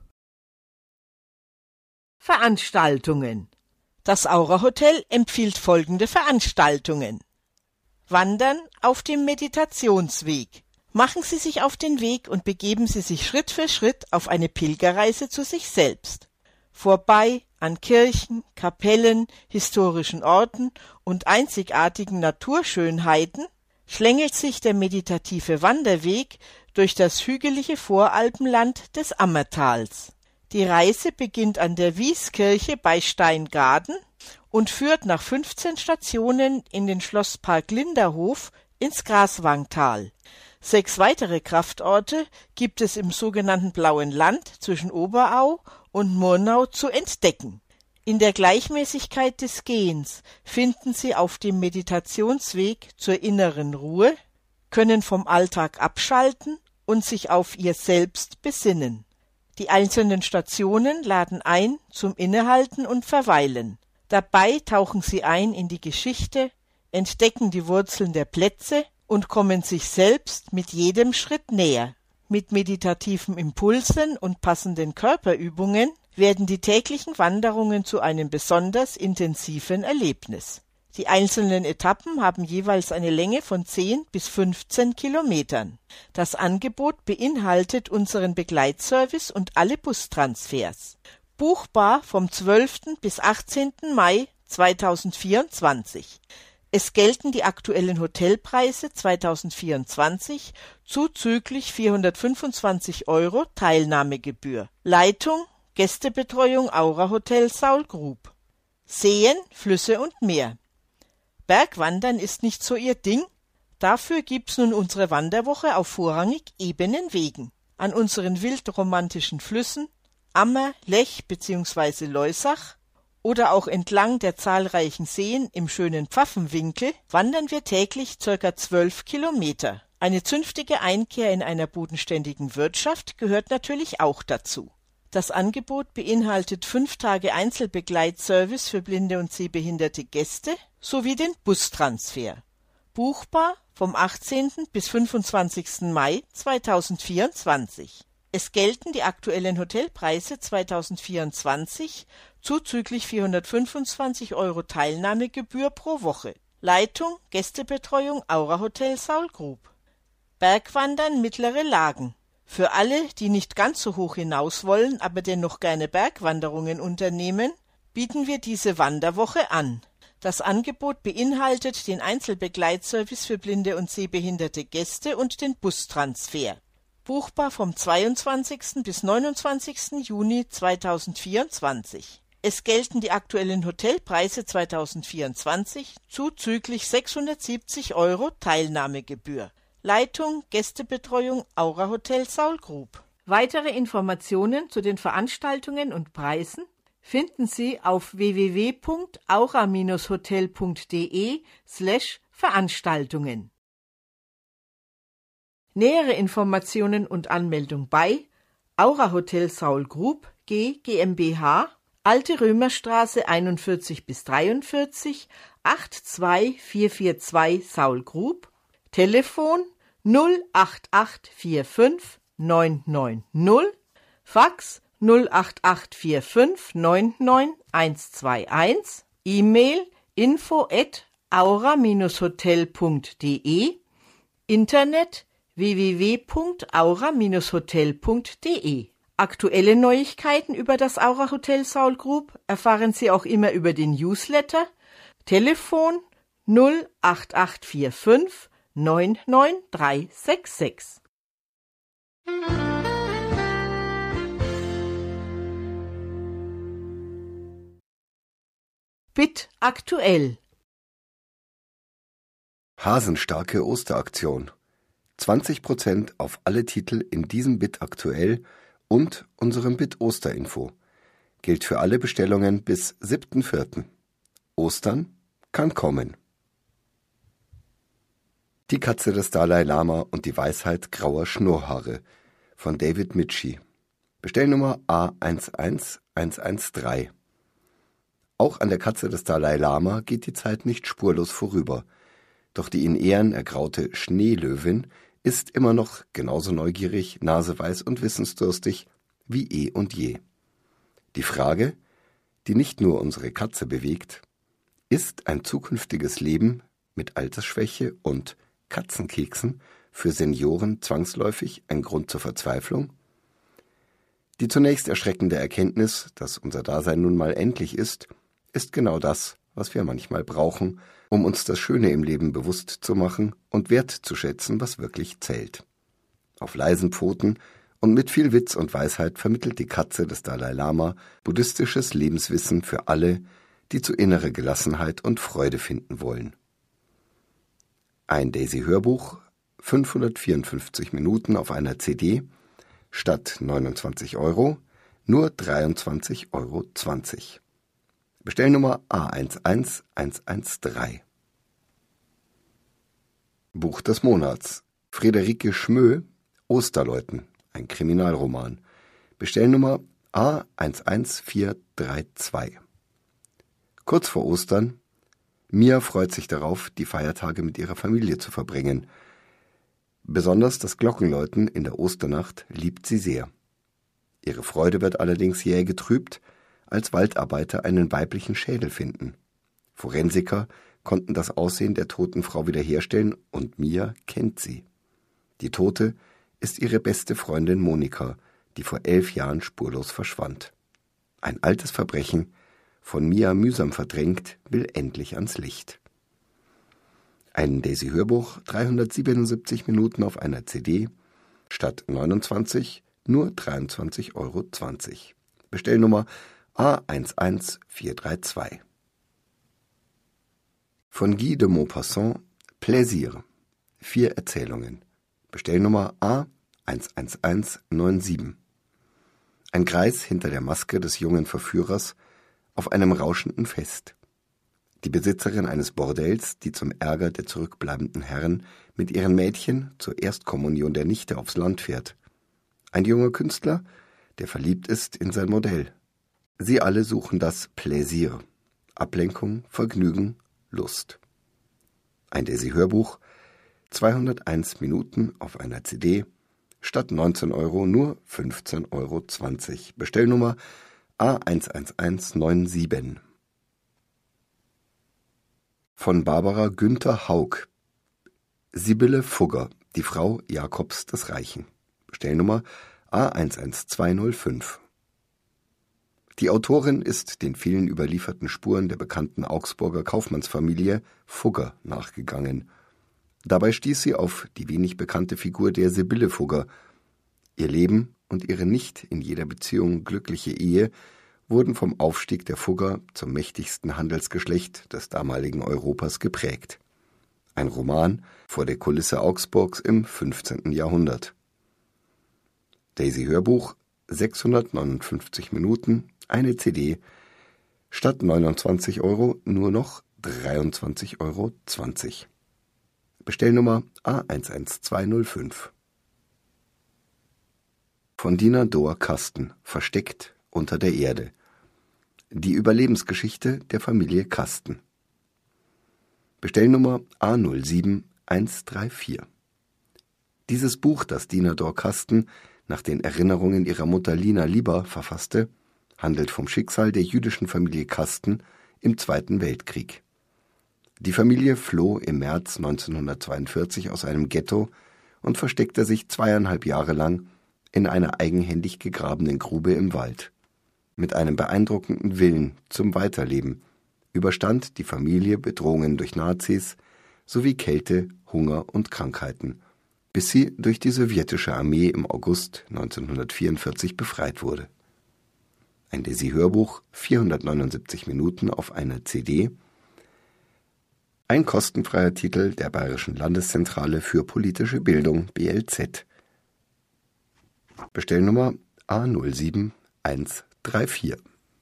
Veranstaltungen. Das Aura Hotel empfiehlt folgende Veranstaltungen. Wandern auf dem Meditationsweg. Machen Sie sich auf den Weg und begeben Sie sich Schritt für Schritt auf eine Pilgerreise zu sich selbst. Vorbei an Kirchen, Kapellen, historischen Orten und einzigartigen Naturschönheiten schlängelt sich der meditative Wanderweg durch das hügelige Voralpenland des Ammertals. Die Reise beginnt an der Wieskirche bei Steingaden und führt nach 15 Stationen in den Schlosspark Linderhof ins Graswangtal. 6 weitere Kraftorte gibt es im sogenannten Blauen Land zwischen Oberau und Murnau zu entdecken. In der Gleichmäßigkeit des Gehens finden Sie auf dem Meditationsweg zur inneren Ruhe, können vom Alltag abschalten und sich auf ihr Selbst besinnen. Die einzelnen Stationen laden ein zum Innehalten und Verweilen. Dabei tauchen Sie ein in die Geschichte, entdecken die Wurzeln der Plätze und kommen sich selbst mit jedem Schritt näher. Mit meditativen Impulsen und passenden Körperübungen werden die täglichen Wanderungen zu einem besonders intensiven Erlebnis. Die einzelnen Etappen haben jeweils eine Länge von 10 bis 15 Kilometern. Das Angebot beinhaltet unseren Begleitservice und alle Bustransfers. Buchbar vom 12. bis 18. Mai 2024. Es gelten die aktuellen Hotelpreise 2024 zuzüglich 425 € Teilnahmegebühr. Leitung: Gästebetreuung Aura Hotel Saul Group. Seen, Flüsse und Meer. Bergwandern ist nicht so Ihr Ding? Dafür gibt's nun unsere Wanderwoche auf vorrangig ebenen Wegen. An unseren wildromantischen Flüssen Ammer, Lech bzw. Loisach oder auch entlang der zahlreichen Seen im schönen Pfaffenwinkel wandern wir täglich ca. 12 Kilometer. Eine zünftige Einkehr in einer bodenständigen Wirtschaft gehört natürlich auch dazu. Das Angebot beinhaltet 5 Tage Einzelbegleitservice für blinde und sehbehinderte Gäste sowie den Bustransfer. Buchbar vom 18. bis 25. Mai 2024. Es gelten die aktuellen Hotelpreise 2024 zuzüglich 425 € Teilnahmegebühr pro Woche. Leitung: Gästebetreuung Aura Hotel Saul Group. Bergwandern mittlere Lagen. Für alle, die nicht ganz so hoch hinaus wollen, aber dennoch gerne Bergwanderungen unternehmen, bieten wir diese Wanderwoche an. Das Angebot beinhaltet den Einzelbegleitservice für blinde und sehbehinderte Gäste und den Bustransfer. Buchbar vom 22. bis 29. Juni 2024. Es gelten die aktuellen Hotelpreise 2024 zuzüglich 670 € Teilnahmegebühr. Leitung: Gästebetreuung Aura Hotel Saul Group. Weitere Informationen zu den Veranstaltungen und Preisen finden Sie auf www.aura-hotel.de/Veranstaltungen. Nähere Informationen und Anmeldung bei Aura Hotel Saul Group G GmbH, Alte Römerstraße 41-43, 82442 Saul Group, Telefon 08845 990, Fax 08845 99121, E-Mail info@aura-hotel.de, Internet www.aura-hotel.de. Aktuelle Neuigkeiten über das Aura Hotel Saul Group erfahren Sie auch immer über den Newsletter. Telefon 08845 99366. BIT aktuell. Hasenstarke Osteraktion. 20% auf alle Titel in diesem BIT aktuell und unserem BIT Osterinfo. Gilt für alle Bestellungen bis 7.4. Ostern kann kommen. Die Katze des Dalai Lama und die Weisheit grauer Schnurrhaare von David Michie. Bestellnummer A11113. Auch an der Katze des Dalai Lama geht die Zeit nicht spurlos vorüber. Doch die in Ehren ergraute Schneelöwin ist immer noch genauso neugierig, naseweiß und wissensdurstig wie eh und je. Die Frage, die nicht nur unsere Katze bewegt, ist ein zukünftiges Leben mit Altersschwäche und Katzenkeksen für Senioren zwangsläufig ein Grund zur Verzweiflung? Die zunächst erschreckende Erkenntnis, dass unser Dasein nun mal endlich ist genau das, was wir manchmal brauchen, um uns das Schöne im Leben bewusst zu machen und wertzuschätzen, was wirklich zählt. Auf leisen Pfoten und mit viel Witz und Weisheit vermittelt die Katze des Dalai Lama buddhistisches Lebenswissen für alle, die zu innerer Gelassenheit und Freude finden wollen. Ein Daisy-Hörbuch, 554 Minuten auf einer CD, statt 29 €, nur 23,20 €. Bestellnummer A11113. Buch des Monats. Friederike Schmö, Osterläuten, ein Kriminalroman. Bestellnummer A11432. Kurz vor Ostern. Mia freut sich darauf, die Feiertage mit ihrer Familie zu verbringen. Besonders das Glockenläuten in der Osternacht liebt sie sehr. Ihre Freude wird allerdings jäh getrübt, als Waldarbeiter einen weiblichen Schädel finden. Forensiker konnten das Aussehen der toten Frau wiederherstellen und Mia kennt sie. Die Tote ist ihre beste Freundin Monika, die vor 11 Jahren spurlos verschwand. Ein altes Verbrechen, von Mia mühsam verdrängt, will endlich ans Licht. Ein Daisy-Hörbuch, 377 Minuten auf einer CD, statt 29, nur 23,20 €. Bestellnummer A11432. Von Guy de Maupassant, Plaisir. 4 Erzählungen. Bestellnummer A11197. Ein Greis hinter der Maske des jungen Verführers auf einem rauschenden Fest. Die Besitzerin eines Bordells, die zum Ärger der zurückbleibenden Herren mit ihren Mädchen zur Erstkommunion der Nichte aufs Land fährt. Ein junger Künstler, der verliebt ist in sein Modell. Sie alle suchen das Plaisir. Ablenkung, Vergnügen, Lust. Ein Daisy-Hörbuch, 201 Minuten auf einer CD, statt 19 €, nur 15,20 €. Bestellnummer A11197. Von Barbara Günther Haug. Sibylle Fugger, die Frau Jakobs des Reichen. Bestellnummer A11205. Die Autorin ist den vielen überlieferten Spuren der bekannten Augsburger Kaufmannsfamilie Fugger nachgegangen. Dabei stieß sie auf die wenig bekannte Figur der Sibylle Fugger. Ihr Leben und ihre nicht in jeder Beziehung glückliche Ehe wurden vom Aufstieg der Fugger zum mächtigsten Handelsgeschlecht des damaligen Europas geprägt. Ein Roman vor der Kulisse Augsburgs im 15. Jahrhundert. Daisy-Hörbuch, 659 Minuten, eine CD, statt 29 € nur noch 23,20 €. Bestellnummer A11205. Von Dina Dohr Kasten, versteckt unter der Erde. Die Überlebensgeschichte der Familie Kasten. Bestellnummer A07134. Dieses Buch, das Dina Dohr Kasten nach den Erinnerungen ihrer Mutter Lina Lieber verfasste, handelt vom Schicksal der jüdischen Familie Kasten im Zweiten Weltkrieg. Die Familie floh im März 1942 aus einem Ghetto und versteckte sich 2,5 Jahre lang in einer eigenhändig gegrabenen Grube im Wald. Mit einem beeindruckenden Willen zum Weiterleben überstand die Familie Bedrohungen durch Nazis sowie Kälte, Hunger und Krankheiten, bis sie durch die sowjetische Armee im August 1944 befreit wurde. Ein Desi-Hörbuch, 479 Minuten auf einer CD. Ein kostenfreier Titel der Bayerischen Landeszentrale für politische Bildung BLZ. Bestellnummer A07134.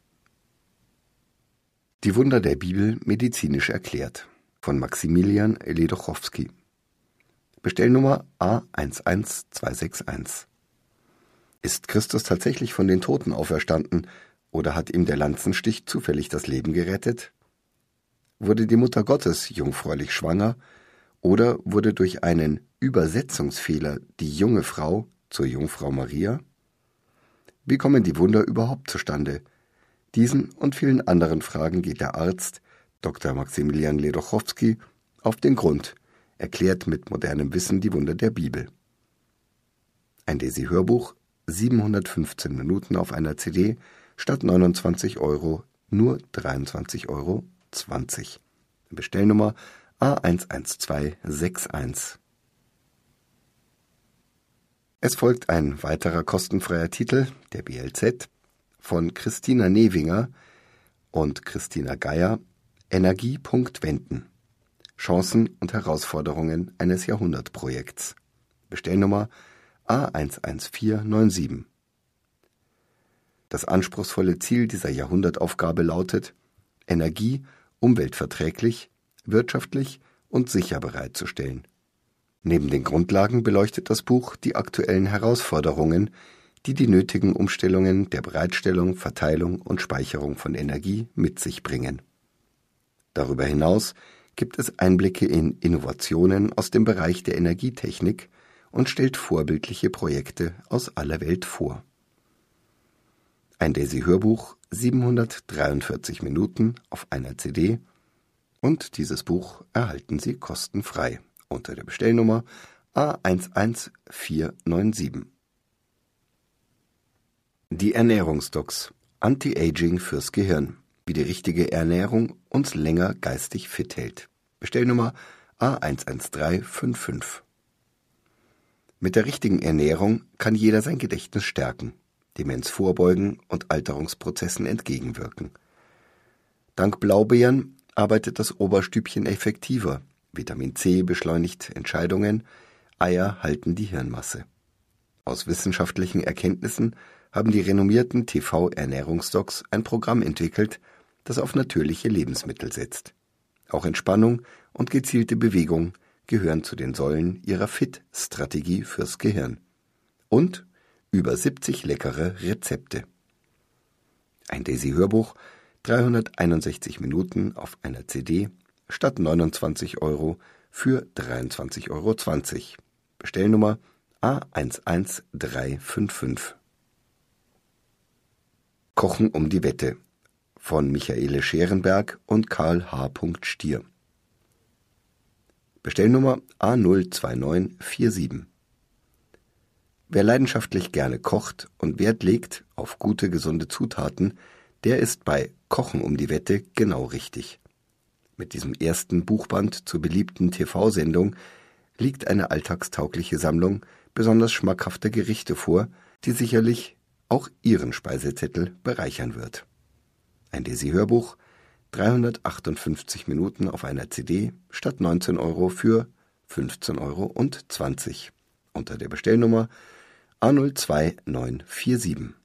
Die Wunder der Bibel medizinisch erklärt von Maximilian Ledochowski. Bestellnummer A11261. Ist Christus tatsächlich von den Toten auferstanden oder hat ihm der Lanzenstich zufällig das Leben gerettet? Wurde die Mutter Gottes jungfräulich schwanger oder wurde durch einen Übersetzungsfehler die junge Frau zur Jungfrau Maria? Wie kommen die Wunder überhaupt zustande? Diesen und vielen anderen Fragen geht der Arzt Dr. Maximilian Ledochowski auf den Grund, erklärt mit modernem Wissen die Wunder der Bibel. Ein Desi-Hörbuch, 715 Minuten auf einer CD, statt 29 € nur 23,20 €. Bestellnummer A11261. Es folgt ein weiterer kostenfreier Titel der BLZ von Christina Newinger und Christina Geier, Energie.wenden. Chancen und Herausforderungen eines Jahrhundertprojekts. Bestellnummer A11497. Das anspruchsvolle Ziel dieser Jahrhundertaufgabe lautet, Energie umweltverträglich, wirtschaftlich und sicher bereitzustellen. Neben den Grundlagen beleuchtet das Buch die aktuellen Herausforderungen, die die nötigen Umstellungen der Bereitstellung, Verteilung und Speicherung von Energie mit sich bringen. Darüber hinaus gibt es Einblicke in Innovationen aus dem Bereich der Energietechnik und stellt vorbildliche Projekte aus aller Welt vor. Ein Desi-Hörbuch, 743 Minuten auf einer CD, und dieses Buch erhalten Sie kostenfrei unter der Bestellnummer A11497. Die Ernährungsdocs, Anti-Aging fürs Gehirn, wie die richtige Ernährung uns länger geistig fit hält. Bestellnummer A11355. Mit der richtigen Ernährung kann jeder sein Gedächtnis stärken, Demenz vorbeugen und Alterungsprozessen entgegenwirken. Dank Blaubeeren arbeitet das Oberstübchen effektiver, Vitamin C beschleunigt Entscheidungen, Eier halten die Hirnmasse. Aus wissenschaftlichen Erkenntnissen haben die renommierten TV-Ernährungsdocs ein Programm entwickelt, das auf natürliche Lebensmittel setzt. Auch Entspannung und gezielte Bewegung gehören zu den Säulen ihrer FIT-Strategie fürs Gehirn. Und über 70 leckere Rezepte. Ein Desi-Hörbuch, 361 Minuten auf einer CD, statt 29 € für 23,20 €. Bestellnummer A11355. Kochen um die Wette von Michaele Scherenberg und Karl H. Stier. Bestellnummer A02947. Wer leidenschaftlich gerne kocht und Wert legt auf gute, gesunde Zutaten, der ist bei Kochen um die Wette genau richtig. Mit diesem ersten Buchband zur beliebten TV-Sendung liegt eine alltagstaugliche Sammlung besonders schmackhafter Gerichte vor, die sicherlich auch Ihren Speisezettel bereichern wird. Ein Desi-Hörbuch, 358 Minuten auf einer CD, statt 19 € für 15,20 € unter der Bestellnummer A02947.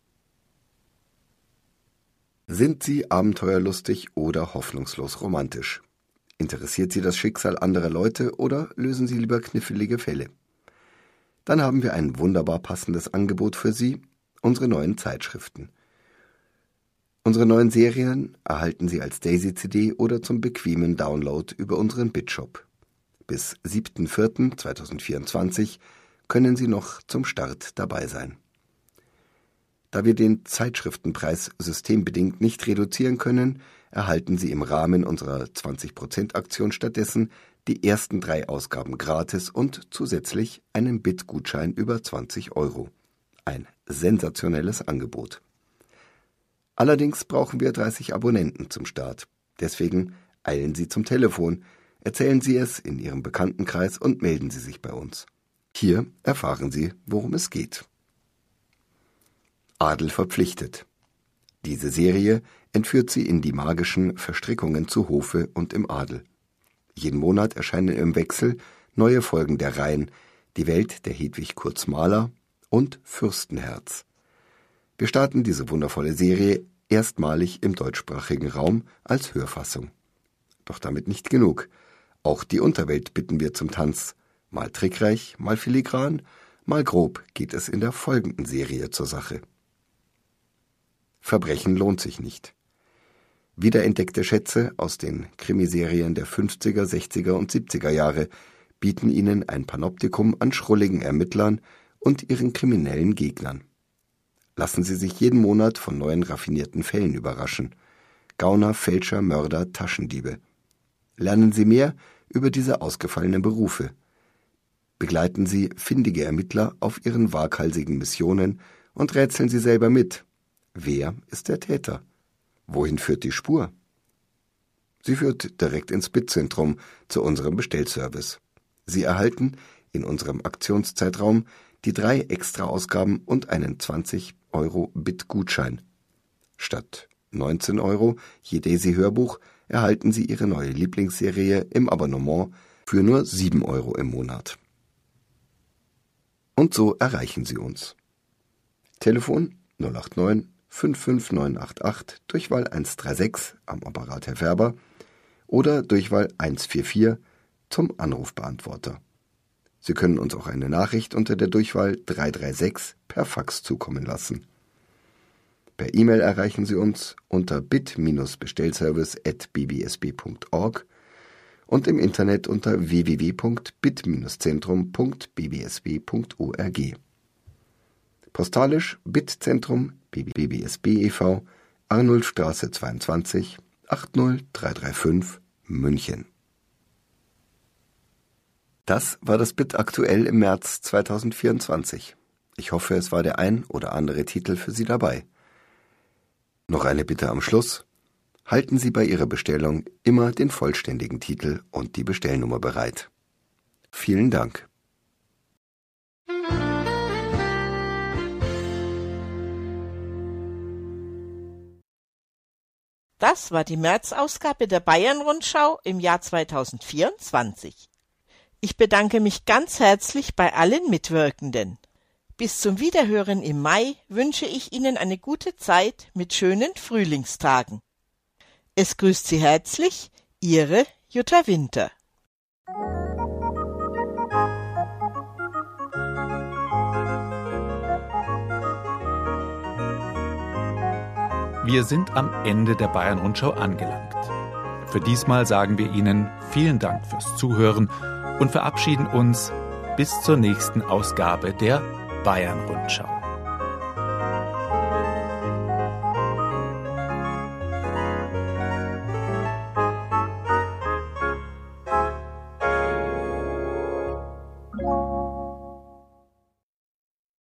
Sind Sie abenteuerlustig oder hoffnungslos romantisch? Interessiert Sie das Schicksal anderer Leute oder lösen Sie lieber knifflige Fälle? Dann haben wir ein wunderbar passendes Angebot für Sie, unsere neuen Zeitschriften. Unsere neuen Serien erhalten Sie als Daisy-CD oder zum bequemen Download über unseren Bitshop. Bis 7.4.2024 können Sie noch zum Start dabei sein. Da wir den Zeitschriftenpreis systembedingt nicht reduzieren können, erhalten Sie im Rahmen unserer 20%-Aktion stattdessen die ersten 3 Ausgaben gratis und zusätzlich einen Bit-Gutschein über 20 €. Ein sensationelles Angebot. Allerdings brauchen wir 30 Abonnenten zum Start. Deswegen eilen Sie zum Telefon, erzählen Sie es in Ihrem Bekanntenkreis und melden Sie sich bei uns. Hier erfahren Sie, worum es geht. Adel verpflichtet. Diese Serie entführt Sie in die magischen Verstrickungen zu Hofe und im Adel. Jeden Monat erscheinen im Wechsel neue Folgen der Reihen Die Welt der Hedwig Kurz-Mahler und Fürstenherz. Wir starten diese wundervolle Serie erstmalig im deutschsprachigen Raum als Hörfassung. Doch damit nicht genug. Auch die Unterwelt bitten wir zum Tanz. Mal trickreich, mal filigran, mal grob geht es in der folgenden Serie zur Sache. Verbrechen lohnt sich nicht. Wiederentdeckte Schätze aus den Krimiserien der 50er, 60er und 70er Jahre bieten Ihnen ein Panoptikum an schrulligen Ermittlern und ihren kriminellen Gegnern. Lassen Sie sich jeden Monat von neuen raffinierten Fällen überraschen. Gauner, Fälscher, Mörder, Taschendiebe. Lernen Sie mehr über diese ausgefallenen Berufe. Begleiten Sie findige Ermittler auf ihren waghalsigen Missionen und rätseln Sie selber mit. Wer ist der Täter? Wohin führt die Spur? Sie führt direkt ins BIT-Zentrum zu unserem Bestellservice. Sie erhalten in unserem Aktionszeitraum die 3 Extra-Ausgaben und einen 20 € BIT-Gutschein. Statt 19 € je Desi-Hörbuch erhalten Sie Ihre neue Lieblingsserie im Abonnement für nur 7 € im Monat. Und so erreichen Sie uns. Telefon 089 55988, Durchwahl 136 am Apparat Herr Färber oder Durchwahl 144 zum Anrufbeantworter. Sie können uns auch eine Nachricht unter der Durchwahl 336 per Fax zukommen lassen. Per E-Mail erreichen Sie uns unter bit-bestellservice@bbsb.org und im Internet unter www.bit-zentrum.bbsb.org. Postalisch BIT-Zentrum BBSB e.V., Arnoldstraße 22, 80335, München. Das war das BIT aktuell im März 2024. Ich hoffe, es war der ein oder andere Titel für Sie dabei. Noch eine Bitte am Schluss. Halten Sie bei Ihrer Bestellung immer den vollständigen Titel und die Bestellnummer bereit. Vielen Dank. Das war die März-Ausgabe der Bayern-Rundschau im Jahr 2024. Ich bedanke mich ganz herzlich bei allen Mitwirkenden. Bis zum Wiederhören im Mai wünsche ich Ihnen eine gute Zeit mit schönen Frühlingstagen. Es grüßt Sie herzlich, Ihre Jutta Winter. Wir sind am Ende der Bayern-Rundschau angelangt. Für diesmal sagen wir Ihnen vielen Dank fürs Zuhören und verabschieden uns bis zur nächsten Ausgabe der Bayern-Rundschau.